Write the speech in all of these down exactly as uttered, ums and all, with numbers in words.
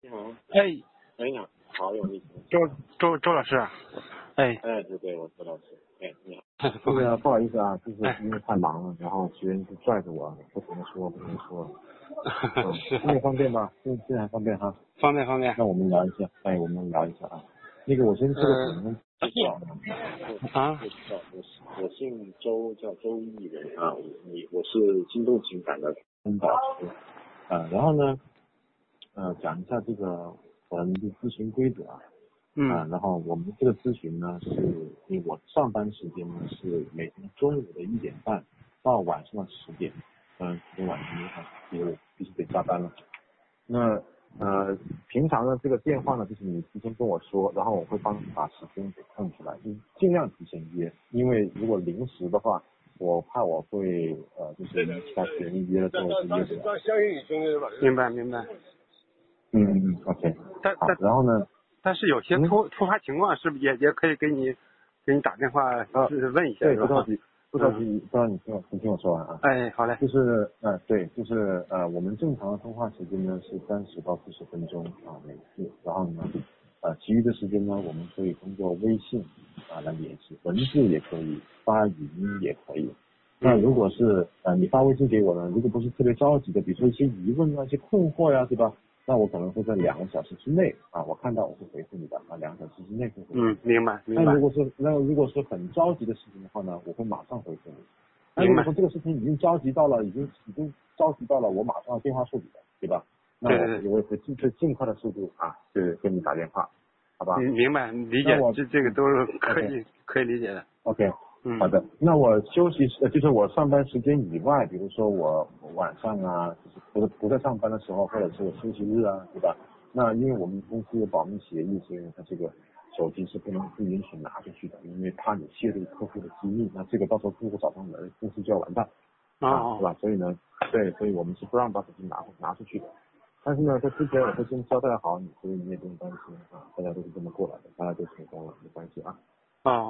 你好。 哎， 哎，你好，好有意思。 周周周老师，哎， 哎，对对，我周老师。哎，你好。 这个不好意思啊，就是因为太忙了，然后学员就拽着我，不停的说，不停的说。嗯， 是现在方便吗？现现在还方便哈？ 方便方便。 那我们聊一下，哎，我们聊一下啊。那个，我先做个简单介绍啊。 我我我姓周，叫周艺人啊。你我是京东情感的分导师啊。然后呢，呃，讲一下这个我们的咨询规则啊。 嗯。 啊，然后我们这个咨询呢，是因为我上班时间呢是每天中午的一点半到晚上的十点，嗯，今天晚上没法，因为我必须得加班了。那呃，平常呢这个电话呢，就是你提前跟我说，然后我会帮你把时间给空出来，就尽量提前约，因为如果临时的话，我怕我会呃，就是其他学员约了之后就约不了。 明白明白。 嗯嗯 ，OK。好， 但但然后呢？ 但是有些突、嗯、突发情况，是不是也也可以给你给你打电话啊问一下？ 对，不着急，不着急， 嗯、 不让你听我你听我说完啊。 哎，好嘞。 就是呃，对，就是呃，我们正常的通话时间呢是三十到四十分钟啊每次，然后呢，呃，其余的时间呢，我们可以通过微信啊来联系，文字也可以，发语音也可以。那如果是呃你发微信给我呢，如果不是特别着急的，比如说一些疑问啊、一些困惑呀、啊，对吧？那我可能会在两个小时之内啊，我看到我会回复你的啊，两个小时之内会回复。 嗯，明白明白。 那如果是那如果是很着急的事情的话呢，我会马上回复你。那如果说这个事情已经着急到了，已经已经着急到了，我马上要电话处理的，对吧？那我对对我也会尽最尽快的速度啊，对，跟你打电话，好吧？ 明白理解，这这个都是可以、okay. 可以理解的。 OK。 嗯， 好的。那我休息呃，就是我上班时间以外，比如说我晚上啊，就是不是不在上班的时候，或者是我休息日啊，对吧？那因为我们公司有保密协议，所以它这个手机是不能不允许拿出去的，因为怕你泄露客户的机密，那这个到时候客户找上门，公司就要完蛋啊，是吧？所以呢，对，所以我们是不让把手机拿拿出去的。但是呢，在之前我会先交代好你，所以你也不用担心啊，大家都是这么过来的，大家都成功了，没关系啊。 哦。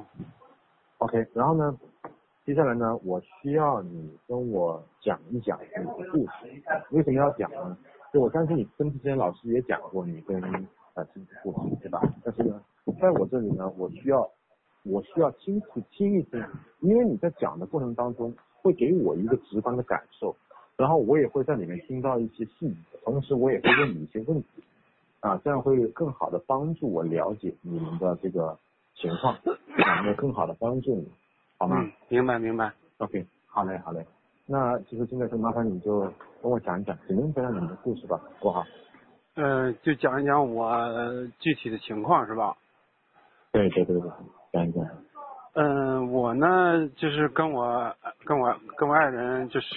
OK， 然后呢，接下来呢，我需要你跟我讲一讲你的故事。为什么要讲呢？就我相信你跟之前老师也讲过你跟呃亲子故事，对吧？但是呢，在我这里呢，我需要我需要亲自听一听，因为你在讲的过程当中会给我一个直观的感受，然后我也会在里面听到一些细节，同时我也会问你一些问题，啊，这样会更好的帮助我了解你们的这个情况，啊，能更好的帮助你，好吗？ 嗯，明白明白。 OK， 好嘞好嘞。那其实现在就麻烦你就跟我讲一讲，简单讲讲你们的故事吧，好不好？ 呃，就讲一讲我具体的情况是吧？ 对对对对，讲一讲。 嗯、呃，我呢就是跟我跟我跟我爱人就是，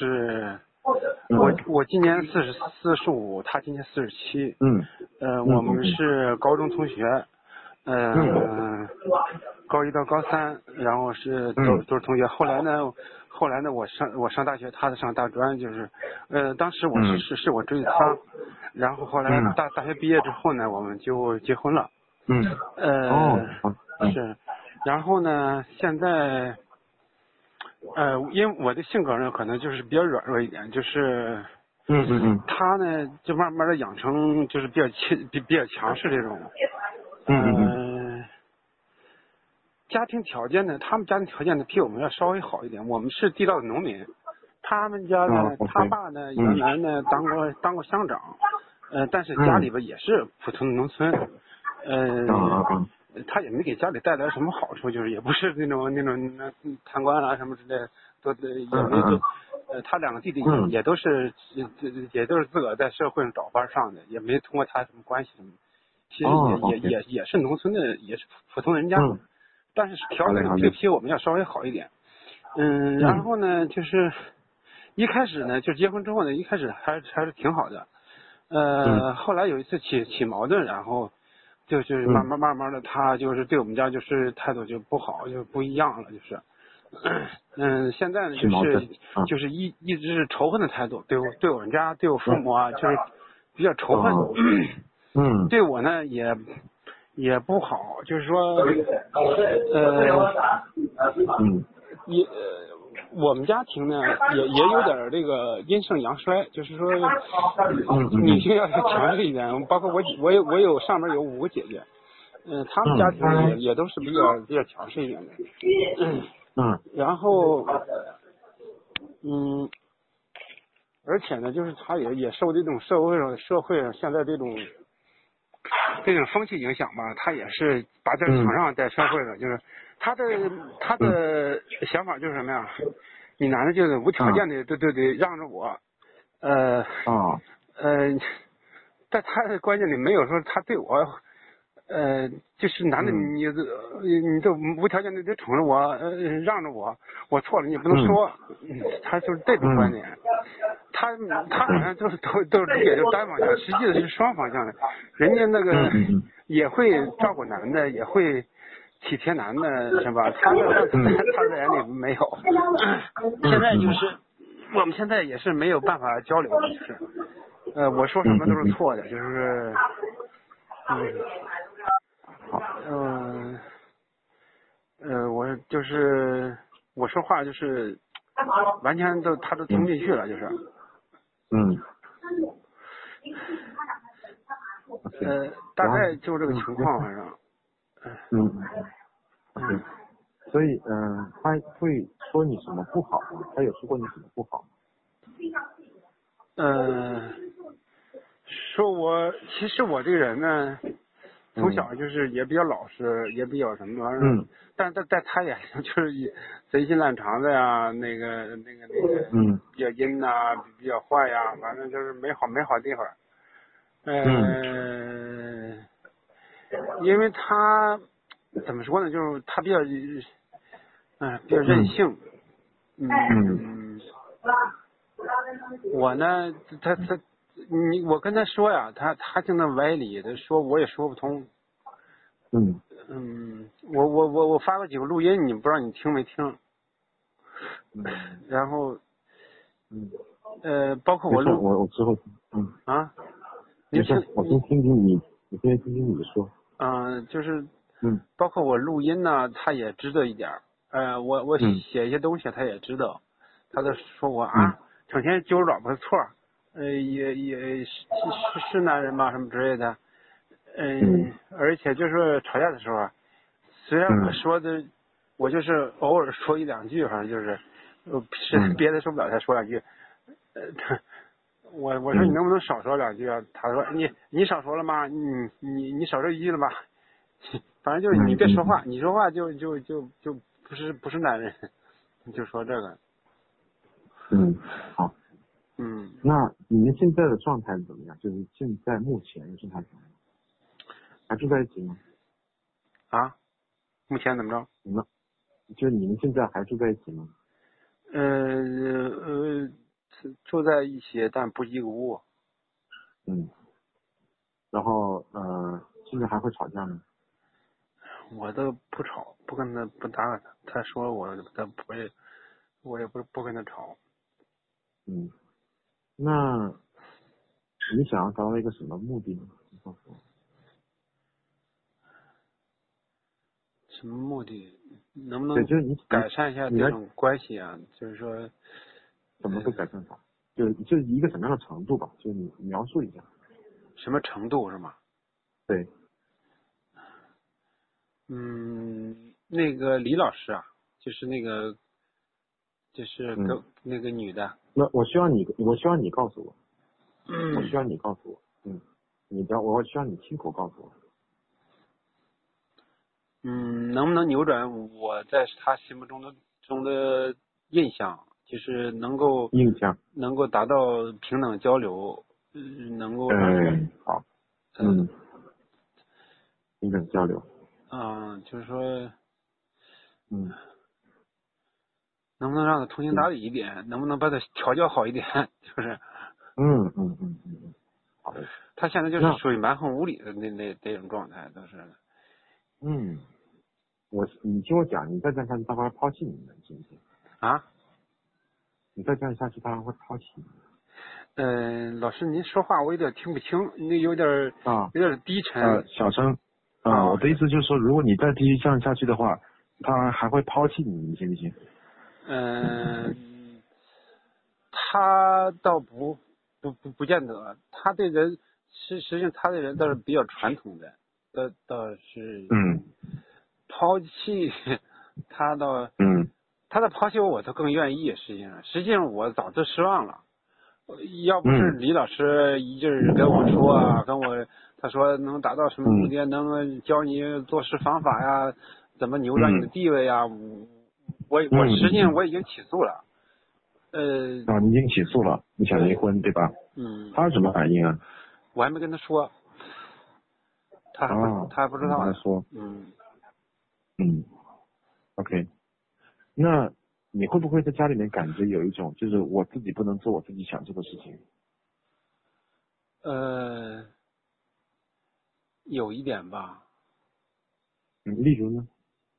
嗯、 我我今年四十四十五，他今年四十七。 嗯。 呃， 嗯我们是高中同学。嗯、呃，高一到高三，然后是都都是同学。后来呢，后来呢，我上我上大学，他上大专，就是，呃，当时我是是是我追的他，然后后来大大学毕业之后呢，我们就结婚了。 嗯。 呃， 哦。 是，然后呢，现在，呃，因为我的性格呢，可能就是比较软弱一点，就是， 嗯嗯嗯。 他呢，就慢慢的养成就是比较气比比较强势这种。 嗯嗯嗯、呃，家庭条件呢，他们家庭条件呢比我们要稍微好一点。我们是地道的农民，他们家呢， 哦、 他爸呢原来呢当过当过乡长，呃，但是家里边也是普通的农村，呃，他也没给家里带来什么好处，就是也不是那种那种贪官啊什么之类的，都也没都，呃，他两个弟弟也也都是也都是自个在社会上找班上的，也没通过他什么关系什么。其实也、 哦、 也也也是农村的，也是普通人家， 嗯、 但是条件比比我们要稍微好一点。嗯，然后呢，就是一开始呢，就结婚之后呢，一开始还还是挺好的。呃， 嗯、 后来有一次起起矛盾，然后就是慢慢慢慢的，他就是对我们家就是态度就不好，就不一样了，就是。嗯，现在呢就是就是一一直是仇恨的态度，对我对我们家对我父母啊，就是比较仇恨。 嗯， 对我呢也也不好，就是说，呃， 嗯， 也我们家庭呢也也有点这个阴盛阳衰，就是说女性要强势一点，包括我我有我有上面有五个姐姐，嗯、呃，他们家庭也也都是比较比较强势一点的，嗯， 嗯， 然后嗯，而且呢，就是他也也受这种社会上社会上现在这种这种风气影响吧，他也是把在场上在社会上，就是他的他的想法就是什么呀？你男的就是无条件的对对对让着我，呃啊呃，在他的观念里没有说他对我。呃，就是男的你你你都无条件的得宠着我，呃，让着我，我错了你也不能说，嗯、他就是这种观点。他他好像就是都都理解就是单方向，实际的是双方向的。人家那个也会照顾男的，也会体贴男的，是吧？他的他他在眼里没有。现在就是我们现在也是没有办法交流，就是呃，我说什么都是错的，就是嗯。嗯，呃，我就是我说话就是完全都他都听不进去了，就是。 嗯。 呃，大概就这个情况，反正。 嗯。嗯。所以，嗯、呃，他会说你什么不好吗？他有说过你什么不好吗？ 呃，说我其实我这个人呢。从小就是也比较老实，也比较什么玩意儿， 嗯， 但在在他眼里就是贼心烂肠子呀，那个那个那个， 嗯， 比较阴呐，比较坏呀，反正就是没好没好地方。呃，嗯、因为他怎么说呢，就是他比较，嗯、呃，比较任性。嗯。嗯我呢，他他，你我跟他说呀，他他就那歪理，他说我也说不通。 嗯嗯，我我我我发过几个录音，你不知道你听没听？ 嗯， 然后， 嗯， 呃，包括我录， 我我之后，嗯啊， 没事，我先听听你，我先听听你说。 嗯、呃，就是， 嗯， 包括我录音呢，他也知道一点儿。呃，我我写一些东西，他也知道。他都说我啊，整天揪着老婆的错儿，呃，也也是是是男人嘛，什么之类的。嗯，而且就是吵架的时候啊，虽然我说的，我就是偶尔说一两句，反正就是，呃，是别的说不了，才说两句。呃，他，我我说你能不能少说两句啊？他说你你少说了吗？你你你少说一句了吧？反正就是你别说话，你说话就就就就不是不是男人，就说这个。 嗯，好。 嗯。 那你们现在的状态怎么样？就是现在目前的状态怎么样？还住在一起吗？ 啊？目前怎么着？ 你们，就你们现在还住在一起吗？ 呃呃，住在一起，但不一个屋。 嗯。然后呃，现在还会吵架吗？ 我都不吵，不跟他不搭理他，他说我他不会，我也不不跟他吵。 嗯。那你想要达到一个什么目的呢？你告诉我。 什么目的？能不能对，就是你改善一下这种关系啊？就是说， 怎么个改善法？就就是一个什么样的程度吧？就你描述一下。 什么程度是吗？ 对。 嗯，那个李老师啊，就是那个，就是个、嗯、那个女的。 那我需要你，我需要你告诉我。 嗯。 我需要你告诉我。嗯。你不要，我需要你亲口告诉我。 嗯，能不能扭转我在他心目中的中的印象？就是能够印象能够达到平等交流，嗯，能够让嗯好嗯平等交流嗯，就是说嗯能不能让他通情达理一点？能不能把他调教好一点？就是嗯嗯嗯嗯嗯好的。 他现在就是属于蛮横无理的那那那种状态，都是。 嗯，我你听我讲，你再这样下去，他会抛弃你的，信不信？ 啊？ 你再这样下去，他会抛弃你。 嗯、呃，老师，您说话我有点听不清，那有点啊， 有点低沉。 呃，小声。啊、呃，我的意思就是说，如果你再继续这样下去的话，他还会抛弃你，你信不信？ 嗯，他倒不不不不见得，他对人实实际上他对人倒是比较传统的，倒倒是嗯抛弃他倒嗯他的抛弃我我都更愿意，实际上实际上我早就失望了。要不是嗯李老师一劲儿跟我说啊，跟我他说能达到什么目的，能教你做事方法呀，怎么扭转你的地位呀，我我我实际上我已经起诉了。呃啊，你已经起诉了，你想离婚对吧？ 嗯， 他是什么反应啊？ 我还没跟他说，他还不、 啊， 他还不知道呢。 你跟他说， 嗯嗯 ，OK，那你会不会在家里面感觉有一种，就是我自己不能做我自己想做的事情？ 呃，有一点吧。 嗯，例如呢？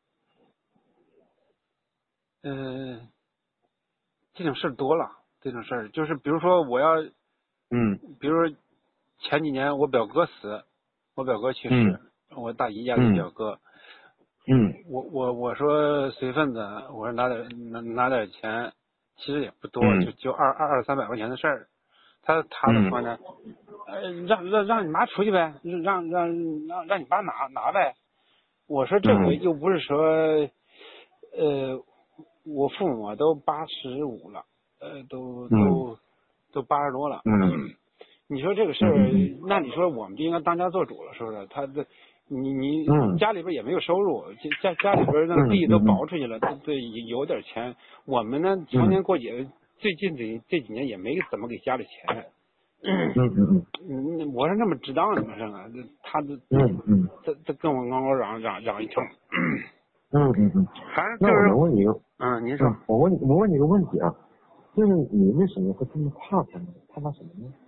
呃，这种事儿多了，这种事儿就是比如说我要， 嗯比如说前几年我表哥死，我表哥去世， 嗯我大姨家的表哥， 嗯我我我说随份子，我说拿点拿拿点钱，其实也不多， 嗯就就二二二三百块钱的事儿。他他怎么说呢？呃，让让让你妈出去呗，让让让让你爸拿拿呗。我说这回又不是说，呃，我父母都八十五了，呃，都都都八十多了。 嗯， 你说这个事儿，那你说我们就应该当家做主了，是不是？他这，你你家里边也没有收入，家家里边那个地都刨出去了，这这有点钱。我们呢，逢年过节，最近这这几年也没怎么给家里钱。 嗯嗯嗯，我是那么值当的嘛，是吧？这他这嗯嗯， 这这跟我嗷嗷嚷嚷嚷一通。 嗯嗯嗯， 反正那我能问你一个， 嗯，您说， 我问我问你一个问题啊，就是你为什么会这么怕他呢？怕他什么呢？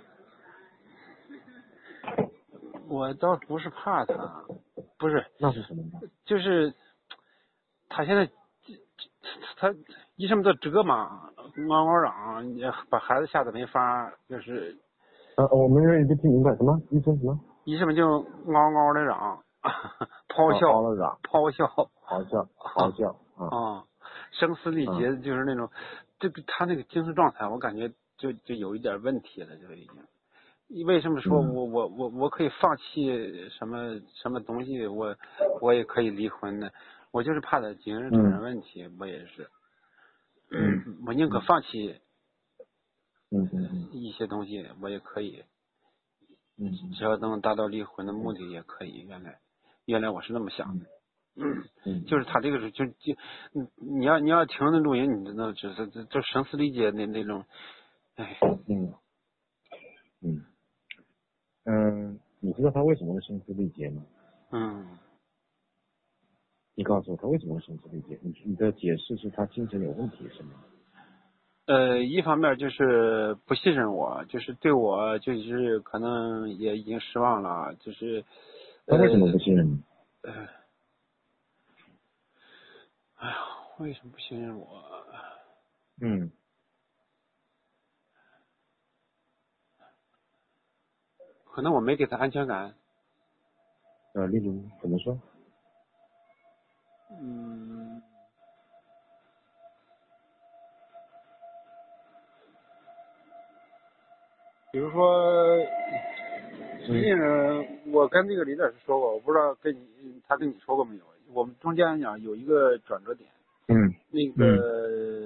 我倒不是怕他，不是， 那是什么呢？ 就是他现在他医生们都折嘛，嗷嗷嚷，也把孩子吓得没法，就是呃，我们有点听明白什么医生什么？ 医生们就嗷嗷的嚷，咆哮， 嗷嗷嚷， 咆哮， 咆哮，咆哮啊啊，声嘶力竭，就是那种，这个他那个精神状态，我感觉就就有一点问题了，就已经。为什么说我我我我可以放弃什么什么东西，我我也可以离婚呢？我就是怕他精神出现问题，我也是，我宁可放弃， 嗯嗯一些东西，我也可以， 嗯， 只要能达到离婚的目的也可以。原来原来我是那么想的，嗯，就是他这个是就就你你要你要听那录音，你知道，就是这这声嘶力竭的那种，哎， 嗯嗯嗯，你知道他为什么会声嘶力竭吗？ 嗯。 你告诉我他为什么会声嘶力竭？你你的解释是他精神有问题是吗？ 呃，一方面就是不信任我，就是对我就是可能也已经失望了，就是。 他为什么不信任你？ 呃，哎呀，为什么不信任我？ 嗯。 可能我没给他安全感。 呃，例如怎么说？ 嗯。比如说，实际上我跟这个李老师说过，我不知道跟你他跟你说过没有？我们中间讲有一个转折点。 嗯。 那个，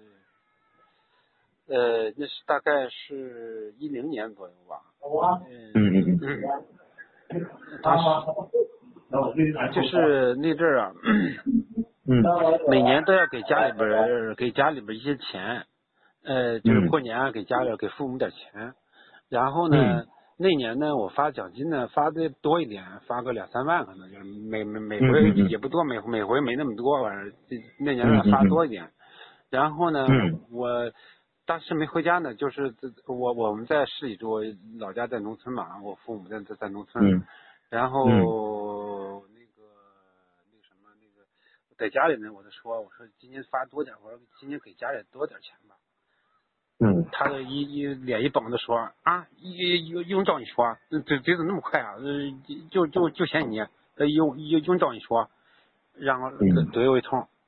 嗯、呃，那是大概是一零年左右吧。 嗯嗯嗯。 嗯。他是，就是那阵儿啊， 嗯， 每年都要给家里边给家里边一些钱，呃，就是过年啊给家里给父母点钱。然后呢， 嗯、 那年呢，我发奖金呢发的多一点，发个两三万，可能就是每每每回也不多，每每回没那么多，反正那年呢发多一点。然后呢， 嗯、 我当时没回家呢，就是我我们在市里住，老家在农村嘛，我父母在在在农村。 嗯、 然后、嗯、那个那个什么那个在家里呢，我就说我说今年发多点，我说今年给家里多点钱吧。 嗯， 他的一一脸一绷的说啊，用用照你说，这这怎么那么快啊？就就就嫌你，用用用照你说，然后怼我一通。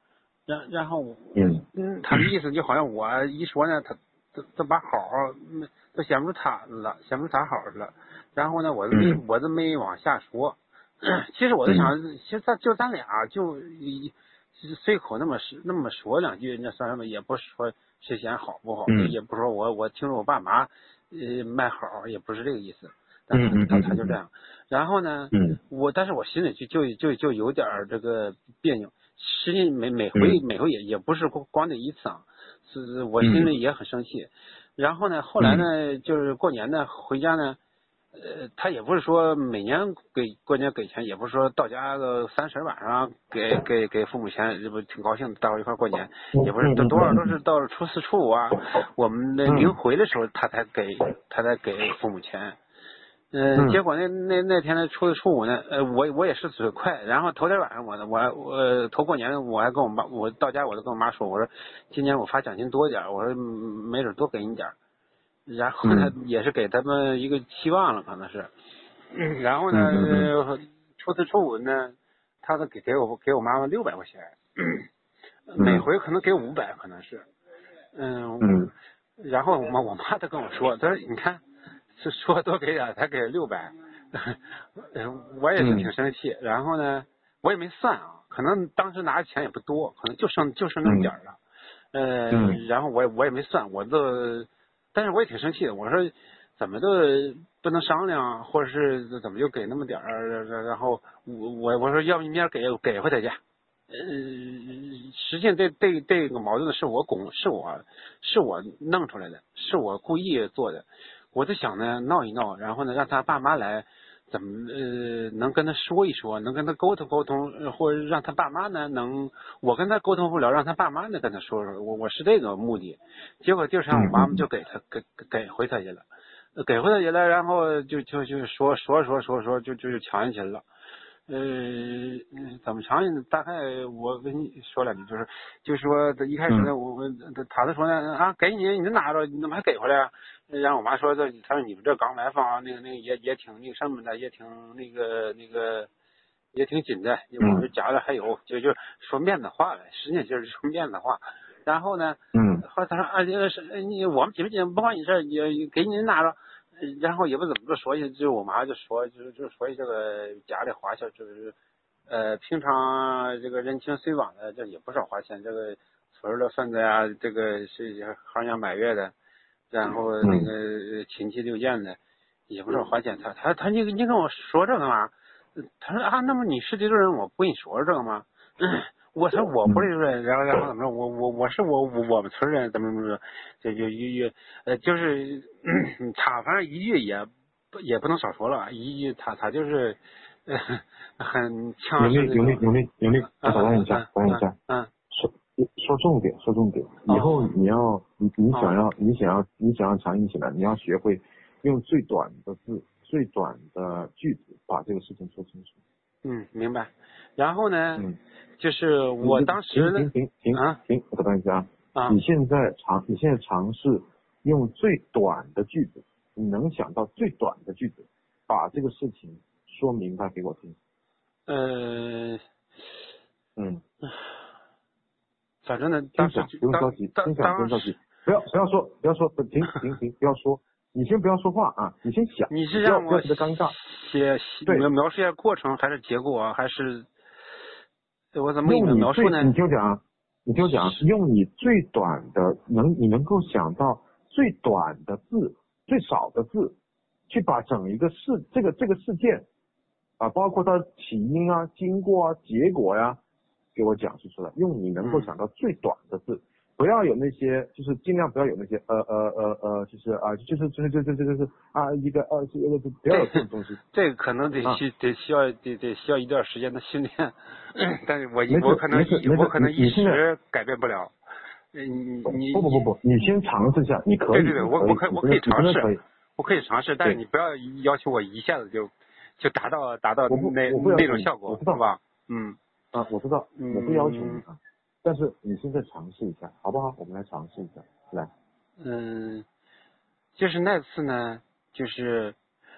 然然后嗯嗯，他的意思就好像我一说呢，他他他把好都显不出他了，显不出他好了。然后呢，我没我都没往下说。其实我在想，其实咱就咱俩就一随口那么那么说两句，那算什么？也不是说谁嫌好不好， 嗯也不是说我我听着我爸妈呃卖好，也不是这个意思。但嗯嗯他他他就这样。然后呢， 嗯我但是我心里就就就就有点这个别扭。实际每每回每回也也不是光这一次啊，是我心里也很生气。然后呢，后来呢，就是过年呢回家呢。呃，他也不是说每年给过年给钱，也不是说到家个三十晚上给给给父母钱，这不挺高兴的，大伙一块过年，也不是多多少都是到了初四初五啊，我们的临回的时候他才给他才给父母钱。呃，结果那那那天呢，初四初五呢，呃，我我也是嘴快，然后头天晚上我呢，我我头过年我还跟我妈，我到家我都跟我妈说，我说今年我发奖金多点，我说没准多给你点。然后呢， 嗯、 也是给他们一个期望了，可能是。嗯、然后呢， 嗯、 初四初五呢，他都给给我给我妈妈六百块钱，嗯、每回可能给五百，可能是。嗯。 嗯。 然后我妈我妈她跟我说，她说你看，是说多给点，才给六百，我也是挺生气。嗯、然后呢，我也没算啊，可能当时拿的钱也不多，可能就剩就剩那么点了。嗯、呃， 嗯、 然后我也我也没算，我都。但是我也挺生气的，我说怎么都不能商量，或者是怎么就给那么点儿，然后我我我说要不你明儿给给回他去。呃，实际上这这这个矛盾是我拱是我是我弄出来的，是我故意做的。我就想呢闹一闹，然后呢让他爸妈来，怎么呃能跟他说一说，能跟他沟通沟通，或者让他爸妈呢能我跟他沟通不了，让他爸妈呢跟他说说，我我是这个目的。结果就上我妈妈就给他给给回他去了，给回他去了，然后就就就说说说说说就就抢进去了。呃，怎么强呢？大概我跟你说两句，就是就是说一开始呢，我我他就说呢啊，给你你拿着，你怎么还给回来啊？然后我妈说这，他说你们这刚买房，那个那个也也挺那个什么的，也挺那个那个也挺紧的，我们家里还有，就就说面子话了，实际就是说面子话。然后呢， 嗯， 后来他说啊，这个是你我们紧不紧不关你事，也给你拿着。然后也不怎么说，就我妈就说，就就说这个家里花销就是，呃，平常这个人情随往的，这也不少花钱，这个村的份子呀，这个是行家满月的，然后那个亲戚六件的，也不少花钱。他他他你你跟我说这个嘛？他说啊，那么你是这个人，我不跟你说这个吗？我说我不是人，然后然后怎么着？我我我是我我们村人，怎么怎么着？就就就呃就是、嗯、他反正一句也也不能少说了，一句他他就是、呃、很强势的。 有力有力有力，我打断一下，打断一下， 嗯， 说说重点说重点，以后你要你你想要你想要你想要强硬起来，你要学会用最短的字、最短的句子把这个事情说清楚。 嗯，明白。然后呢， 嗯， 就是我当时停停停啊， 停，我打断一下啊， 你现在尝你现在尝试用最短的句子，你能想到最短的句子，把这个事情说明白给我听。 呃， 嗯， 反正呢， 听讲不用着急，听讲不用着急，不要不要说不要说停停停，不要说，你先不要说话啊，你先想。 你是让我觉得尴尬， 写描描述一下过程，还是结果，还是我怎么给你描述呢？ 你听我讲啊，你听我讲，用你最短的能你能够想到最短的字，最少的字，去把整一个事这个这个事件啊，包括它起因啊、经过啊、结果呀、啊，给我讲述出来。用你能够想到最短的字，嗯、不要有那些，就是尽量不要有那些呃呃呃呃，就是啊，就是就是就是就是就是啊一个呃这个不要有这种东西。 这个可能得需、啊、得需要得得需要一段时间的训练，但是我我可能我可能一时改变不了。你你不不不不，你先尝试一下，你可以。 对对对，我我可以我可以尝试， 可以我可以尝试，但是你不要要求我一下子就就达到达到那那种效果，是吧？嗯啊，我知道，我不要求你啊，但是你现在尝试一下，好不好？我们来尝试一下，来。 嗯，就是那次呢，就是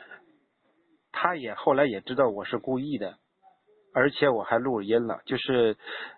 他也后来也知道我是故意的，而且我还录音了，就是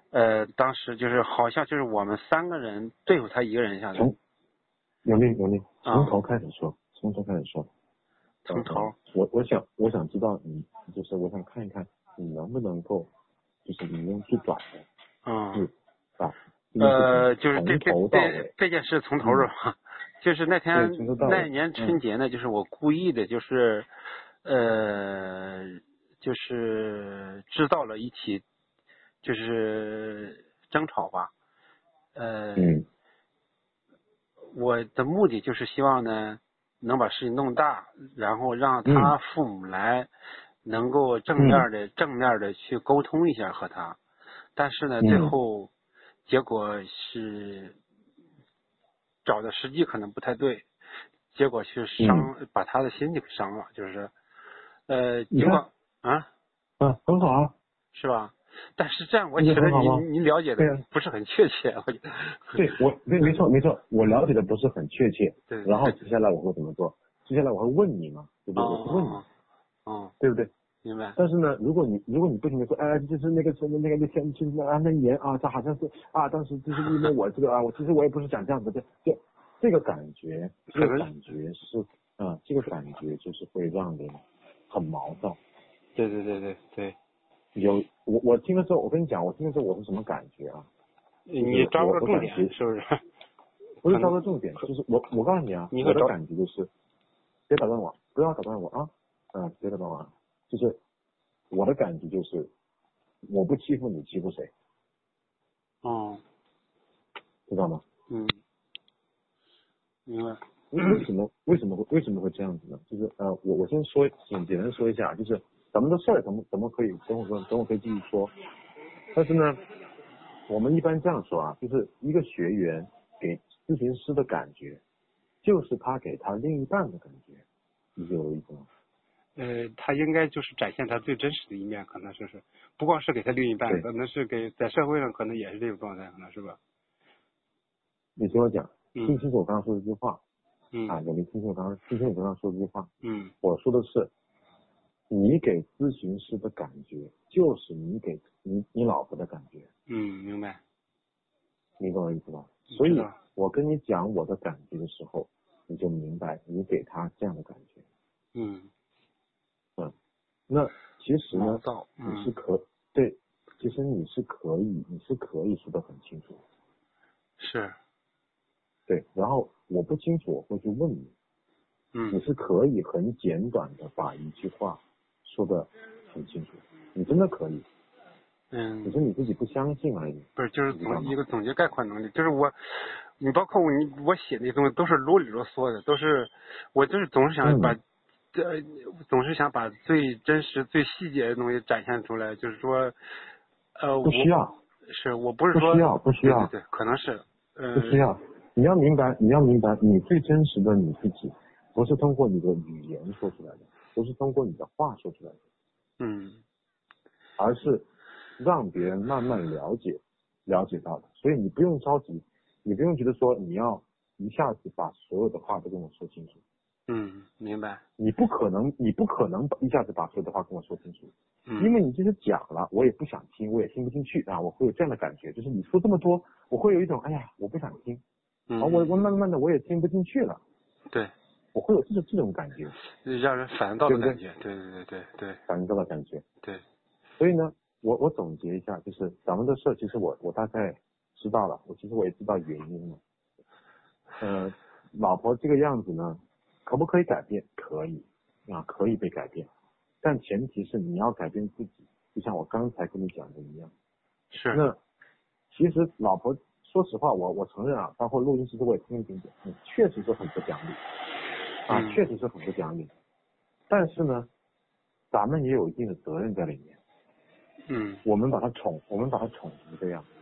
呃，当时就是好像就是我们三个人对付他一个人下来。 从有令有令，从头开始说，从头开始说。 从头。 呃、我我想我想知道你，就是我想看一看你能不能够，就是你用最短的， 嗯， 是吧？ 呃，就是这从头这到尾这件事从头是吧？嗯、就是那天那年春节呢， 嗯、 就是我故意的，就是呃，就是制造了一起就是争吵吧。呃， 嗯， 我的目的就是希望呢，能把事情弄大，然后让他嗯、 父母来，能够正面的、 嗯、 正面的去沟通一下和他。但是呢， 嗯、 最后结果是找的时机可能不太对，结果去伤、 嗯、 把他的心情伤了，就是呃， 你看尽管啊， 啊，很好啊， 是吧？但是这样我这觉得你很好吗？ 你了解的对啊， 不是很确切，我觉得。 对我对没错没错，我了解的不是很确切。 对。 然后接下来我会怎么做？接下来我会问你嘛，对不对？ 哦我会问你， 哦哦， 对不对？ 明白。 但是呢，如果你如果你不停的说，哎，就是那个什么那个那天其实啊那年啊，他好像是啊，当时就是因为我这个啊，我其实我也不是想这样子的，就这个感觉，这个感觉是啊，这个感觉就是会让人很毛躁。 对对对对对。 有我我听的时候，我跟你讲，我听的时候我是什么感觉啊？ 你抓不到重点是不是？ 不是抓到重点，就是我我告诉你啊， 你我的感觉就是，别打断我，不要打断我啊，嗯，别打断我啊，就是我的感觉就是，我不欺负你，欺负谁？ 哦， 知道吗？ 嗯，明白。 为为什么为什么会为什么会这样子呢？就是呃，我我先说简简单说一下，就是咱们的事儿怎么怎么可以等会等会可以继续说，但是呢，我们一般这样说啊，就是一个学员给咨询师的感觉，就是他给他另一半的感觉，理解我的意思吗？ 呃，他应该就是展现他最真实的一面，可能是是，不光是给他另一半，可能是给在社会上可能也是这种状态，可能是吧？ 你听我讲， 嗯、 听清楚我刚刚说的这句话。 嗯啊，有没有听清我刚刚听清我刚刚说的这句话？ 嗯， 我说的是，你给咨询师的感觉，就是你给你你老婆的感觉。 嗯，明白。 你懂我意思吧？所以我跟你讲我的感觉的时候，你就明白你给他这样的感觉。 嗯嗯，那其实呢， 嗯、 你是可对，其实你是可以，你是可以说得很清楚。 是。 对，然后我不清楚，我会去问你。 嗯， 你是可以很简短的把一句话说得很清楚，你真的可以。 嗯， 只是你自己不相信而已。 不是，就是总一个总结概括能力，就是我，你包括我，你我写那东西都是啰里啰嗦的，都是我就是总是想把，这、嗯、总是想把最真实、最细节的东西展现出来，就是说，呃， 不需要， 是我不是说不需要，不需要， 对对对，可能是，呃， 不需要。你要明白，你要明白，你最真实的你自己，不是通过你的语言说出来的，不是通过你的话说出来的， 嗯， 而是让别人慢慢了解，了解到的。所以你不用着急，你不用觉得说你要一下子把所有的话都跟我说清楚。 嗯，明白。 你不可能，你不可能一下子把所有的话跟我说清楚， 嗯， 因为你就是讲了，我也不想听，我也听不进去啊，我会有这样的感觉，就是你说这么多，我会有一种哎呀，我不想听， 嗯， 啊，我我慢慢的我也听不进去了， 对， 我会有这种这种感觉， 让人反应到的感觉，对对对对对， 反应到的感觉， 对， 所以呢，我我总结一下，就是咱们的事，其实我我大概知道了，我其实我也知道原因了，呃，老婆这个样子呢，可不可以改变？可以啊，可以被改变，但前提是你要改变自己，就像我刚才跟你讲的一样。 是。 那其实老婆，说实话，我我承认啊，包括录音其实我也听一点点，嗯，确实是很不讲理，啊，确实是很不讲理。但是呢，咱们也有一定的责任在里面。 嗯。 我们把他宠，我们把他宠成这样。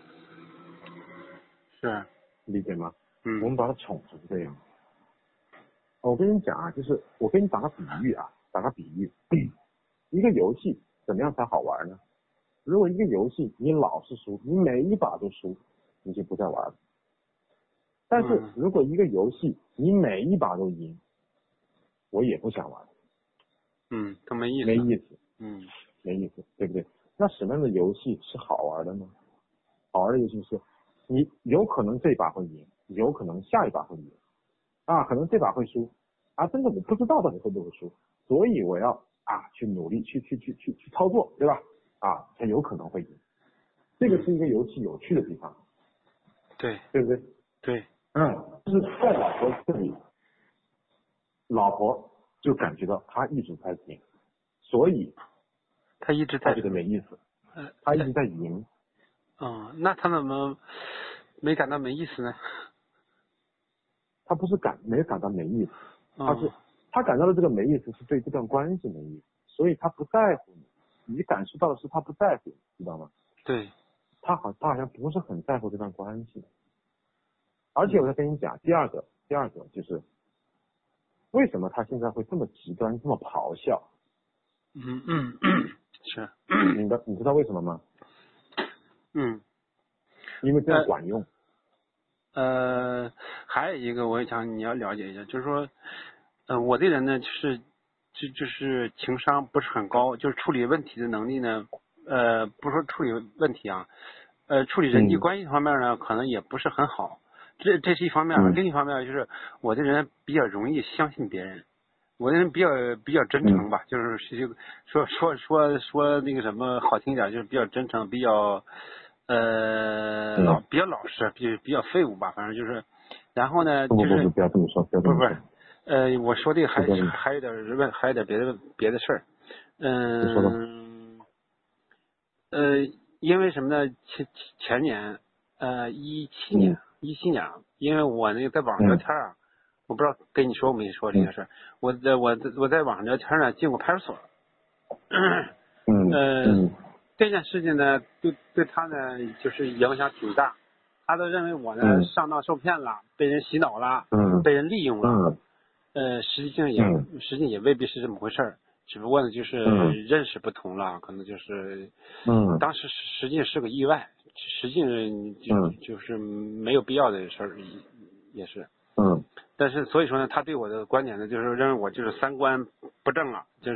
是。 理解吗？ 嗯。 我们把他宠成这样。我跟你讲啊，就是我给你打个比喻啊，打个比喻，一个游戏怎么样才好玩呢？如果一个游戏你老是输，你每一把都输，你就不再玩了。但是如果一个游戏你每一把都赢，我也不想玩。 嗯，都没意思。 没意思。 嗯， 没意思，对不对？那什么样的游戏是好玩的呢？ 好玩的游戏是，你有可能这一把会赢，有可能下一把会赢，啊，可能这把会输，啊，真的我不知道到底会不会输，所以我要啊去努力去去去去去操作，对吧？啊，才有可能会赢。这个是一个游戏有趣的地方， 对对不对？ 对， 嗯，就是在老婆这里，老婆就感觉到他一直在赢，所以他一直在他觉得没意思， 呃他一直在赢。 嗯，那他怎么没感到没意思呢？ 他不是感没感到没意思，他是、 嗯、 他感到的这个没意思是对这段关系没意思，所以他不在乎你，你感受到的是他不在乎，知道吗？ 对， 他好他好像不是很在乎这段关系，而且我再跟你讲，第二个第二个就是为什么他现在会这么极端这么咆哮？ 嗯嗯嗯，是， 你的你知道为什么吗？ 嗯， 因为这样管用。 呃，还有一个我也想你要了解一下，就是说，呃，我这人呢，就是就就是情商不是很高，就是处理问题的能力呢，呃，不是说处理问题啊，呃，处理人际关系方面呢，可能也不是很好。这这是一方面， 嗯、 另一方面就是我这人比较容易相信别人，我这人比较比较真诚吧，嗯、就是说说说说那个什么好听一点，就是比较真诚，比较。呃，老比较老实，比比较废物吧，反正就是，然后呢，就是不不不不要这么说，不要这么说。 不是不是，呃，我说这个还还有点问，还有点别的别的事儿，嗯，呃，因为什么呢？前前年，呃，一七年，一七年，因为我那个在网上聊天啊，我不知道跟你说没说这件事儿，我在我我在网上聊天呢，进过派出所， 嗯呃。这件事情呢，对对他呢，就是影响挺大。他都认为我呢、嗯、上当受骗了，被人洗脑了， 嗯、 被人利用了。 嗯、 呃，实际上也、嗯、实际也未必是这么回事儿，只不过呢，就是认识不同了，可能就是， 嗯， 当时实际是个意外，实际就、 嗯、 就是没有必要的事儿，也是。 嗯。 但是所以说呢，他对我的观点呢，就是认为我就是三观不正了，就是，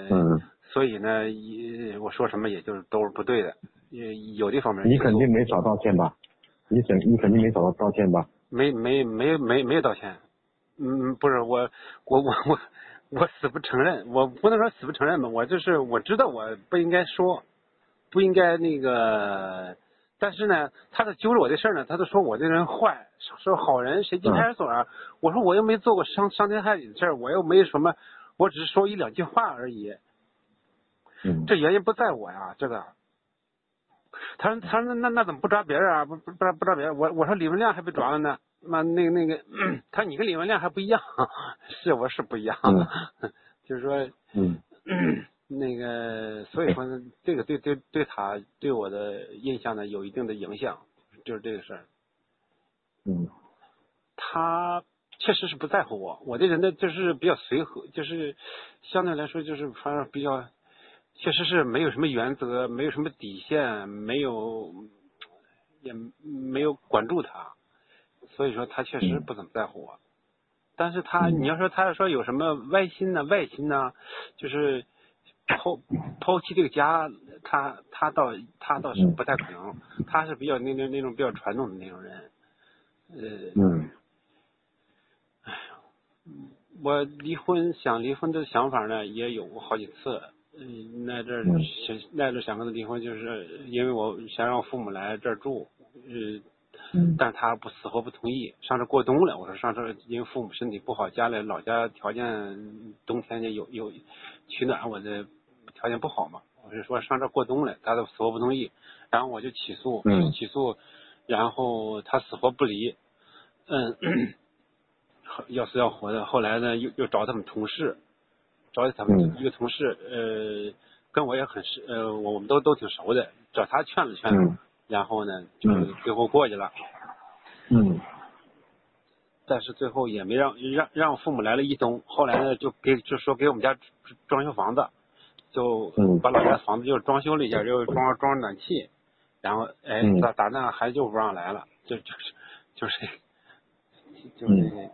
嗯， 所以呢，也我说什么也就是都是不对的，也有这方面。 你肯定没少道歉吧？你肯你肯定没找到道歉吧？ 没没没没没有道歉，嗯，不是我我我我我死不承认，我不能说死不承认吧，我就是我知道我不应该说，不应该那个。但是呢，他都揪着我这事儿呢，他都说我这人坏，说好人谁进派出所啊？嗯、我说我又没做过伤伤天害理的事儿，我又没什么，我只是说一两句话而已。 嗯， 这原因不在我呀，这个。他说他说那那怎么不抓别人啊？不不不不抓别人，我我说李文亮还被抓了呢。妈那个那个，他说你跟李文亮还不一样，是我是不一样， 嗯、 就是说， 嗯。 那个，所以说呢，这个对对对他对我的印象呢有一定的影响，就是这个事儿。 嗯， 他确实是不在乎我，我这人呢就是比较随和，就是相对来说就是反正比较，确实是没有什么原则，没有什么底线，没有也没有管住他，所以说他确实不怎么在乎我。但是他，你要说他要说有什么歪心呢、外心呢，就是抛抛弃这个家，他他倒他倒是不太可能，他是比较那那那种比较传统的那种人，呃， 嗯， 哎呀，我离婚想离婚的想法呢也有过好几次，嗯，那阵儿想那阵想跟他离婚，就是因为我想让我父母来这儿住，呃。但是他不死活不同意，上这过冬了。我说上这，因为父母身体不好，家里老家条件冬天就有有取暖，我的条件不好嘛。我是说上这过冬了，他都死活不同意，然后我就起诉， 嗯、 起诉，然后他死活不离，嗯，要死要活的。后来呢，又又找他们同事，找他们一个同事，呃，跟我也很熟，呃，我们都都挺熟的，找他劝了劝。 嗯然后呢，就最后过去了。 嗯。 但是最后也没让让让父母来了一冬，后来呢就给就说给我们家装修房子，就把老家房子就装修了一下，又装装暖气，然后哎打打那还就不让来了，就就是就是就是这个。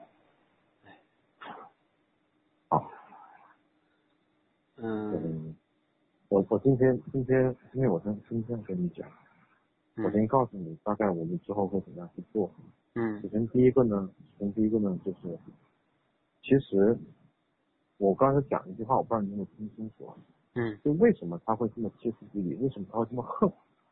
好。 嗯。 我我今天今天今天我想今天跟你讲。 我先告诉你大概我们之后会怎么样去做。 嗯。 首先第一个呢，首先第一个呢就是，其实我刚才讲一句话，我不知道你有没有听清楚啊？ 嗯。 就为什么他会这么歇斯底里？为什么他会这么恨？